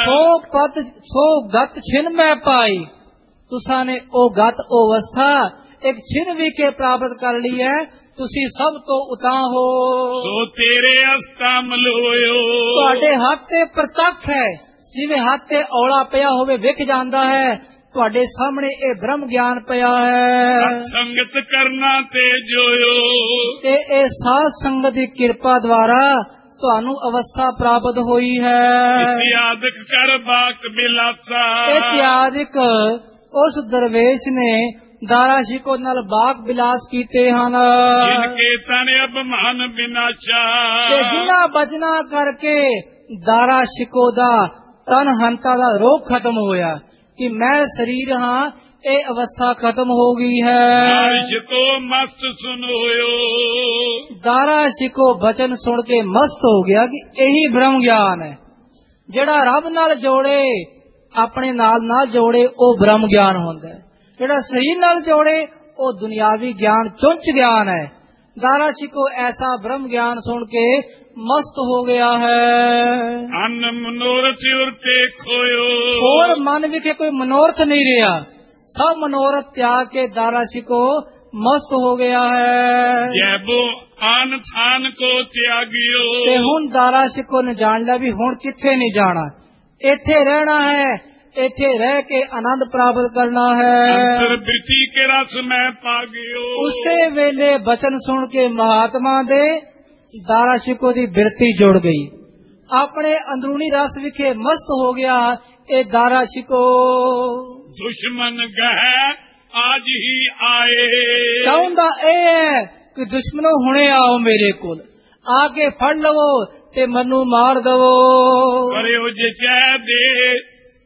ਸੋ ਗਤ ਛਿਨ ਮੈਂ ਪਾਈ। ਤੁਸਾਂ ਨੇ ਉਹ ਗਤ, ਉਹ ਅਵਸਥਾ ਇੱਕ ਛਿਨ ਵੀ ਕੇ ਪ੍ਰਾਪਤ ਕਰ ਲਈ ਹੈ। ਤੁਸੀਂ ਸਭ ਤੋਂ ਉਤਾਂ ਹੋ। ਸੋ ਤੇਰੇ ਅਸਤਾ ਮਲੋਇਓ, ਤੁਹਾਡੇ ਹੱਥ ਤੇ ਪ੍ਰਤੱਖ ਹੈ, ਜਿਵੇਂ ਹੱਥ ਤੇ ਔਲਾ ਪਿਆ ਹੋਵੇ ਵਿਖ ਜਾਂਦਾ ਹੈ, ਤੁਹਾਡੇ ਸਾਹਮਣੇ ਇਹ ਬ੍ਰਹਮ ਗਿਆਨ ਪਿਆ ਹੈ। ਸੰਗਤ ਕਰਨਾ ਤੇ ਜੋਇਓ, ਤੇ ਇਹ ਸਾਧ ਸੰਗਤ ਦੀ ਕਿਰਪਾ ਦੁਆਰਾ ਤੁਹਾਨੂੰ ਅਵਸਥਾ ਪ੍ਰਾਪਤ ਹੋਈ ਹੈ। ਇਤਿਆਦਿਕ ਕਰ ਬਾਕ ਬਿਲਾਸਾ, ਇਤਿਆਦਿਕ ਉਸ ਦਰਵੇਸ਼ ਨੇ ਦਾਰਾ ਸ਼ਿਕੋ ਨਾਲ ਬਾਗ ਬਿਲਾਸ ਕੀਤੇ ਹਨ। ਜਿਨਕੇ ਤਨ ਅਭਮਾਨ ਬਿਨਾਸ਼ਾ, ਤੇ ਜਿਨ੍ਹਾਂ ਬਚਨਾ ਕਰਕੇ ਦਾਰਾ ਸ਼ਿਕੋ ਦਾ ਤਨ ਹੰਤਾ ਦਾ ਰੋਗ ਖਤਮ ਹੋਇਆ ਕਿ ਮੈਂ ਸਰੀਰ ਹਾਂ, ਇਹ ਅਵਸਥਾ ਖਤਮ ਹੋ ਗਈ ਹੈ। ਬਾਰਿਸ਼ ਤੋਂ ਮਸਤ ਸੁਨੋਇਓ, ਦਾਰਾ ਸ਼ਿਕੋ ਬਚਨ ਸੁਣ ਕੇ ਮਸਤ ਹੋ ਗਿਆ ਕਿ ਇਹੀ ਬ੍ਰਹਮ ਗਿਆਨ ਹੈ। ਜਿਹੜਾ ਰੱਬ ਨਾਲ ਜੋੜੇ, ਆਪਣੇ ਨਾਲ ਜੋੜੇ, ਉਹ ਬ੍ਰਹਮ ਗਿਆਨ ਹੁੰਦਾ ਹੈ। ਜਿਹੜਾ ਸਰੀਰ ਨਾਲ ਜੋੜੇ ਉਹ ਦੁਨਿਆਵੀ ਗਿਆਨ ਚੁੰਚ ਗਿਆਨ ਹੈ। ਦਾਰਾ ਸ਼ਿਕੋ ਐਸਾ ਬ੍ਰਹਮ ਗਿਆਨ ਸੁਣ ਕੇ ਮਸਤ ਹੋ ਗਿਆ ਹੈ। ਅਨ ਮਨੋਰਥ ਉਰਤੇ ਖੋਇਓ, ਹੋਰ ਮਨ ਵਿਖੇ ਕੋਈ ਮਨੋਰਥ ਨਹੀਂ ਰਿਹਾ, ਸਭ ਮਨੋਰਥ ਤਿਆਗ ਕੇ ਦਾਰਾ ਸ਼ਿਕੋ ਮਸਤ ਹੋ ਗਿਆ ਹੈ। ਜੈਬੋ ਆਨ ਥਾਨ ਕੋ ਤਿਆਗਿਓ, ਤੇ ਹੁਣ ਦਾਰਾ ਸ਼ਿਕੋ ਨੇ ਜਾਣ ਲਿਆ ਵੀ ਹੁਣ ਕਿੱਥੇ ਨਹੀਂ ਜਾਣਾ, ਇੱਥੇ ਰਹਿਣਾ ਹੈ, ਇੱਥੇ ਰਹਿ ਕੇ ਆਨੰਦ ਪ੍ਰਾਪਤ ਕਰਨਾ ਹੈ। ਅੰਤਰ ਬਿਰਤੀ ਕੇ ਰਸ ਮੈਂ ਪਾ ਗਿਓ, ਉਸੇ ਵੇਲੇ ਬਚਨ ਸੁਣ ਕੇ ਮਹਾਤਮਾ ਦੇ ਦਾਰਾ ਸ਼ਿਕੋ ਦੀ ਬਿਰਤੀ ਜੁੜ ਗਈ, ਆਪਣੇ ਅੰਦਰੂਨੀ ਰਸ ਵਿਖੇ ਮਸਤ ਹੋ ਗਿਆ ਇਹ ਦਾਰਾ ਸ਼ਿਕੋ। ਦੁਸ਼ਮਨ ਗਹਿ ਅੱਜ ਹੀ ਆਏ, ਚਾਹੁੰਦਾ ਇਹ ਹੈ ਕਿ ਦੁਸ਼ਮਣੋ ਹੁਣੇ ਆਓ ਮੇਰੇ ਕੋਲ, ਆ ਕੇ ਫੜ ਲਵੋ ਤੇ ਮੈਨੂੰ ਮਾਰ ਦਵੋ। ਕਰਿਓ ਜੇ ਚੈ ਦੇ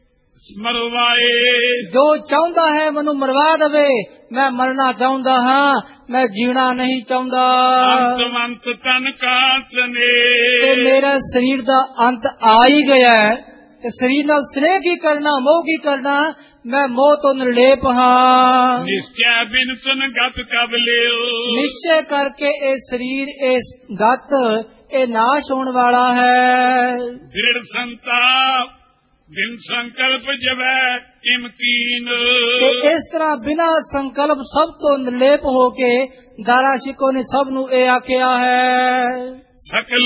ਮਰਵਾਏ, ਜੋ ਚਾਹੁੰਦਾ ਹੈ ਮੈਨੂੰ ਮਰਵਾ ਦੇਵੇ, ਮੈਂ ਮਰਨਾ ਚਾਹੁੰਦਾ ਹਾਂ, ਮੈਂ ਜੀਣਾ ਨਹੀਂ ਚਾਹੁੰਦਾ। ਅੰਤਵੰਤ ਤਨ ਕਾਚਨੇ, ਤੇ ਮੇਰਾ ਸਰੀਰ ਦਾ ਅੰਤ ਆ ਹੀ ਗਿਆ ਹੈ, ਤੇ ਸਰੀਰ ਨਾਲ ਸਨੇਹ ਕੀ ਕਰਨਾ, ਮੋਹ ਕੀ ਕਰਨਾ, ਮੈਂ ਮੋਹ ਤੋਂ ਨਿਰਲੇਪ ਹਾਂ। ਨਿਸ਼ਚੈ ਬਿਨ ਸੁਨ ਗਤ ਕਬ ਲਿਓ, ਨਿਸ਼ਚੈ ਕਰਕੇ ਇਹ ਸਰੀਰ, ਇਹ ਗਤ, ਇਹ ਨਾਸ਼ ਹੋਣ ਵਾਲਾ ਹੈ। ਦ੍ਰਿੜ ਸੰਤਾਪ ਬਿਨ ਸੰਕਲਪ ਜਵੈ ਇਮਕੀਨ, ਤੇ ਇਸ ਤਰ੍ਹਾਂ ਬਿਨਾਂ ਸੰਕਲਪ ਸਭ ਤੋਂ ਨਿਰਲੇਪ ਹੋ ਕੇ ਦਾਰਾ ਸ਼ਿਕੋ ਨੇ ਸਭ ਨੂੰ ਇਹ ਆਖਿਆ ਹੈ। ਸਕਲ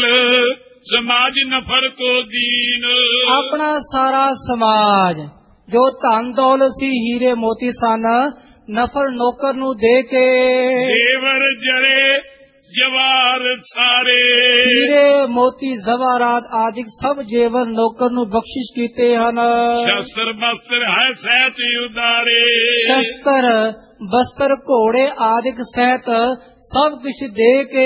ਸਮਾਜ ਨਫਰ ਕੋ ਦੀਨ, ਆਪਣਾ ਸਾਰਾ ਸਮਾਜ ਜੋ ਧਨ ਦੌਲਤ ਸੀ, ਹੀਰੇ ਮੋਤੀ ਸਨ, ਨਫਰ ਨੌਕਰ ਨੂੰ ਦੇ ਕੇ, ਦੇਵਰ ਜਰੇ ਜਵਾਰ ਸਾਰੇ, ਹੀਰੇ ਮੋਤੀ ਜ਼ਵਾਰਾਤ ਆਦਿਕ ਸਭ ਜੇਵਰ ਨੌਕਰ ਨੂੰ ਬਖਸ਼ਿਸ਼ ਕੀਤੇ ਹਨ। ਸ਼ਸਤਰ ਬਸਤਰ ਹੈ ਸਹਿਤ ਉਦਾਰੇ, ਸ਼ਸਤਰ ਬਸਤਰ ਘੋੜੇ ਆਦਿਕ ਸਹਿਤ ਸਭ ਕੁਛ ਦੇ ਕੇ,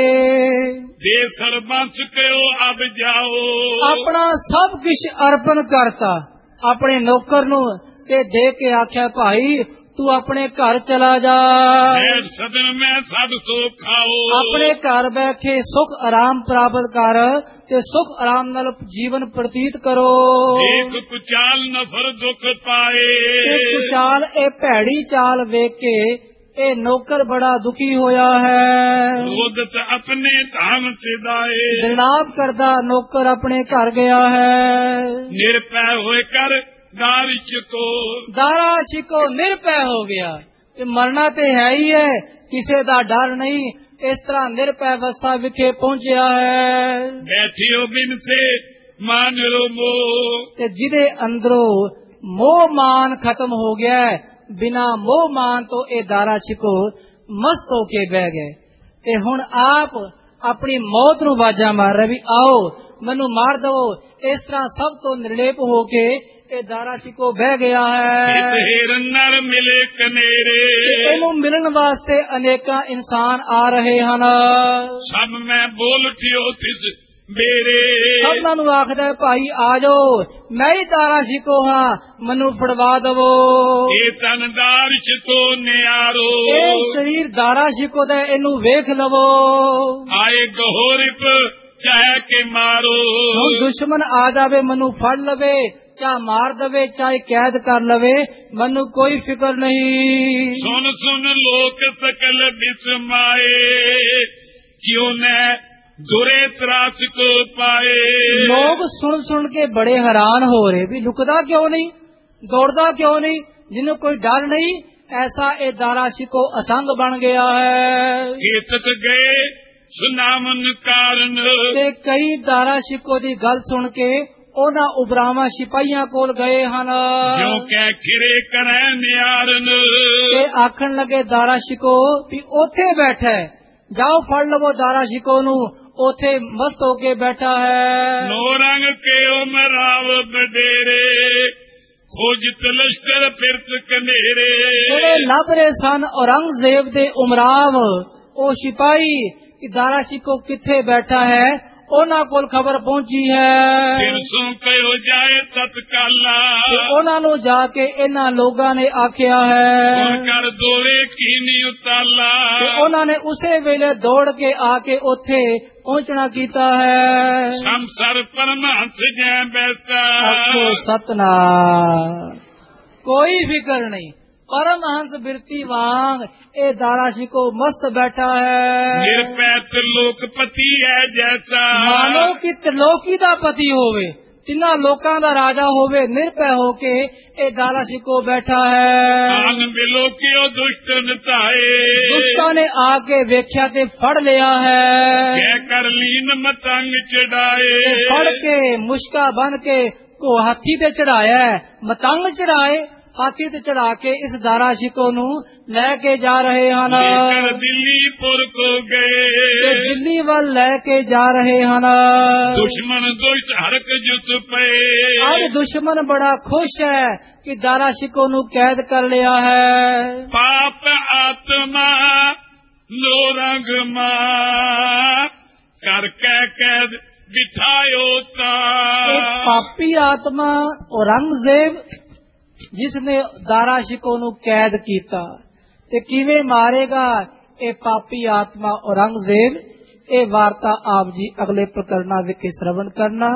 ਦੇ ਸਰਬੰਸ ਕਿਓ ਅਬ ਜਾਓ, ਆਪਣਾ ਸਭ ਕੁਛ ਅਰਪਣ ਕਰਤਾ ਆਪਣੇ ਨੌਕਰ ਨੂੰ ਤੇ ਦੇ ਕੇ ਆਖਿਆ ਭਾਈ ਤੂੰ ਆਪਣੇ ਘਰ ਚਲਾ ਜਾ, ਸਦਨ ਮੈਂ ਸਦ ਸੁਖ ਖਾਓ, ਆਪਣੇ ਘਰ ਬੈਠੇ ਸੁਖ ਆਰਾਮ ਪ੍ਰਾਪਤ ਕਰ ਤੇ ਸੁਖ ਆਰਾਮ ਨਾਲ ਜੀਵਨ ਬਤੀਤ ਕਰੋ। ਇੱਕ ਕੁਚਾਲ ਨਫਰ ਦੁੱਖ ਪਾਏ, ਕੁਚਾਲ ਇਹ ਭੈੜੀ ਚਾਲ ਵੇਖ ਕੇ ਇਹ ਨੌਕਰ ਬੜਾ ਦੁਖੀ ਹੋਇਆ ਹੈ। ਰੋਦਤ ਆਪਣੇ ਧਾਮ ਸਿਦਾਏ, ਜਨਾਬ ਕਰਦਾ ਨੌਕਰ ਆਪਣੇ ਘਰ ਗਿਆ ਹੈ। ਨਿਰਪੈ ਹੋਏ ਕਰ ਦਾਰ ਸ਼ਿਕੋ, ਦਾਰਾ ਸ਼ਿਕੋ ਨਿਰਪੈ ਹੋ ਗਿਆ, ਤੇ ਮਰਨਾ ਤੇ ਹੈ ਹੀ ਹੈ, ਕਿਸੇ ਦਾ ਡਰ ਨਹੀਂ, ਇਸ ਤਰ੍ਹਾਂ ਨਿਰਪੈ ਅਵਸਥਾ ਵਿਖੇ ਪਹੁੰਚਿਆ ਹੈ। ਬੈਠਿਓ ਬਿਨ ਸੇ ਮਾਨ ਰੋ ਮੋਹ, ਤੇ ਜਿਹਦੇ ਅੰਦਰੋਂ ਮੋਹ ਮਾਨ ਖਤਮ ਹੋ ਗਿਆ, ਬਿਨਾ ਮੋਹ ਮਾਨ ਤੋਂ ਇਹ ਦਾਰਾ ਸ਼ਿਕੋ ਮਸਤ ਹੋ ਕੇ ਬਹਿ ਗਏ। ਤੇ ਹੁਣ ਆਪ ਆਪਣੀ ਮੌਤ ਨੂੰ ਵਾਜਾ ਮਾਰ ਰਿਹਾ ਵੀ ਆਓ ਮੈਨੂੰ ਮਾਰ ਦਵੋ। ਇਸ ਤਰ੍ਹਾਂ ਸਭ ਤੋਂ ਨਿਰਲੇਪ ਹੋ ਕੇ ਇਹ ਦਾਰਾ ਸ਼ਿਕੋ ਬਹਿ ਗਿਆ ਹੈ। ਨਰ ਮਿਲੇ ਕਨੇਰੇ, ਇਹਨੂੰ ਮਿਲਣ ਵਾਸਤੇ ਅਨੇਕਾਂ ਇਨਸਾਨ ਆ ਰਹੇ ਹਨ। ਸਭ ਮੈਂ ਬੋਲ ਠਿਓ ਤਿਸ ਮੇਰੇ, ਸਭਨਾਂ ਨੂੰ ਆਖਦਾ ਭਾਈ ਆ ਜਾਓ, ਮੈਂ ਹੀ ਦਾਰਾ ਸ਼ਿਕੋ ਹਾਂ, ਮੈਨੂੰ ਫੜਵਾ ਦਵੋ। ਇਹ ਤਨ ਦਾਰ ਸ਼ਿਕੋ ਨਿਆਰੋ, ਇਹ ਸਰੀਰ ਦਾਰਾ ਸ਼ਿਕੋ ਦਾ, ਇਹਨੂੰ ਵੇਖ ਲਵੋ। ਆਏ ਗਹੋਰਿਪ ਚਾਹੇ ਕੇ ਮਾਰੋ, ਹੁਣ ਦੁਸ਼ਮਣ ਆ ਜਾਵੇ ਮੈਨੂੰ ਫੜ ਲਵੇ, ਚਾਹੇ ਮਾਰ ਦਵੇ, ਚਾਹੇ ਕੈਦ ਕਰ ਲਵੇ, ਮੈਨੂੰ ਕੋਈ ਫਿਕਰ ਨਹੀਂ। ਸੁਨ ਸੁਨ ਲੋਕ ਸਕਲ ਬਿਸਮਾਏ, ਕਿਉਂ ਨੇ ਦੁਰੇ ਤਰਾਸ ਕੋ ਪਾਏ। ਲੋਕ ਸੁਣ ਸੁਣ ਕੇ ਬੜੇ ਹੈਰਾਨ ਹੋ ਰਹੇ ਵੀ ਲੁਕਦਾ ਕਿਉਂ ਨਹੀਂ, ਦੌੜਦਾ ਕਿਉਂ ਨਹੀਂ, ਜਿਹਨੂੰ ਕੋਈ ਡਰ ਨਹੀਂ, ਐਸਾ ਇਹ ਦਾਰਾ ਸ਼ਿਕੋ ਅਸੰਗ ਬਣ ਗਿਆ ਹੈ। ਕੀਤਕ ਗਏ ਸੁਨਾਮਨ ਕਾਰਨ, ਤੇ ਕਈ ਦਾਰਾ ਸ਼ਿਕੋ ਦੀ ਗੱਲ ਸੁਣ ਕੇ ਉਹਨਾਂ ਉਬਰਾਵਾਂ ਸਿਪਾਹੀਆਂ ਕੋਲ ਗਏ ਹਨ। ਕਿਉਂ ਕਹਿ ਖਿਰੇ ਕਰੈ ਨਿਆਰਨ, ਤੇ ਆਖਣ ਲੱਗੇ ਦਾਰਾ ਸ਼ਿਕੋ ਵੀ ਉੱਥੇ ਬੈਠਾ ਹੈ, ਜਾਓ ਫੜ ਲਵੋ ਦਾਰਾ ਸ਼ਿਕੋ ਨੂੰ, ਉੱਥੇ ਮਸਤ ਹੋ ਕੇ ਬੈਠਾ ਹੈ। ਨੋ ਰੰਗ ਕੇ ਉਮਰਾਵ ਬਡੇਰੇ, ਖੋਜਤ ਲਸ਼ਕਰ ਫਿਰਤ ਕਨੇਰੇ। ਜਿਹੜੇ ਲੱਭ ਰਹੇ ਸਨ ਔਰੰਗਜ਼ੇਬ ਦੇ ਉਮਰਾਵ, ਉਹ ਸਿਪਾਹੀ ਕਿ ਦਾਰਾ ਸ਼ਿਕੋ ਕਿੱਥੇ ਬੈਠਾ ਹੈ, ਉਹਨਾਂ ਕੋਲ ਖਬਰ ਪਹੁੰਚੀ ਹੈ। ਫਿਰ ਸੋ ਕਹੋ ਜਾਏ ਤਤਕਾਲਾ, ਤੇ ਉਹਨਾਂ ਨੂੰ ਜਾ ਕੇ ਇਹਨਾਂ ਲੋਕਾਂ ਨੇ ਆਖਿਆ ਹੈ। ਹੁਣ ਕਰ ਦੋਰੇ ਕੀ ਨੀ ਉਤਾਲਾ, ਤੇ ਉਹਨਾਂ ਨੇ ਉਸੇ ਵੇਲੇ ਦੌੜ ਕੇ ਆ ਕੇ ਉੱਥੇ ਪਹੁੰਚਣਾ ਕੀਤਾ ਹੈ। ਸੰਸਰ ਪਰਮਹੰਸ ਜੈ ਬੈਸਾ, ਆਖੋ ਸਤਨਾਮ। ਕੋਈ ਫਿਕਰ ਨਹੀਂ, परमहंस बिरती वांग ए दारा शिको मस्त बैठा है। निरपैत लोकपति है जैसा, मानो कि त्रिलोकी दा पति होवे, तिना लोकां दा राजा होवे, निर्भय होके ए दारा शिको बैठा है। आन मिलो के ओ दुष्ट नताए, दुष्टा ने आके वेख्या ते फड़ लिया है। कह कर लीन मतंग चढ़ाए, फड़ के मुश्का बन के को हाथी ते चढ़ाया, मतंग चढ़ाए हाथी ते चढ़ा के इस दारा शिको नू लेके जा रहे हन। लेकर दिल्लीपुर को गए, दिल्ली वाल लेके जा रहे हन। दुश्मन दुष्ट हरक जुत पे, अब दुश्मन बड़ा खुश है कि दारा शिको नू कैद कर लिया है। पाप आत्मा नो रंग मां करके कैद बिठायो ता, पापी आत्मा औरंगजेब जिसने दारा शिको नू कैद कीता ते किवें मारेगा ए पापी आत्मा औरंगजेब। ए वार्ता आप जी अगले प्रकरणा विच श्रवण करना।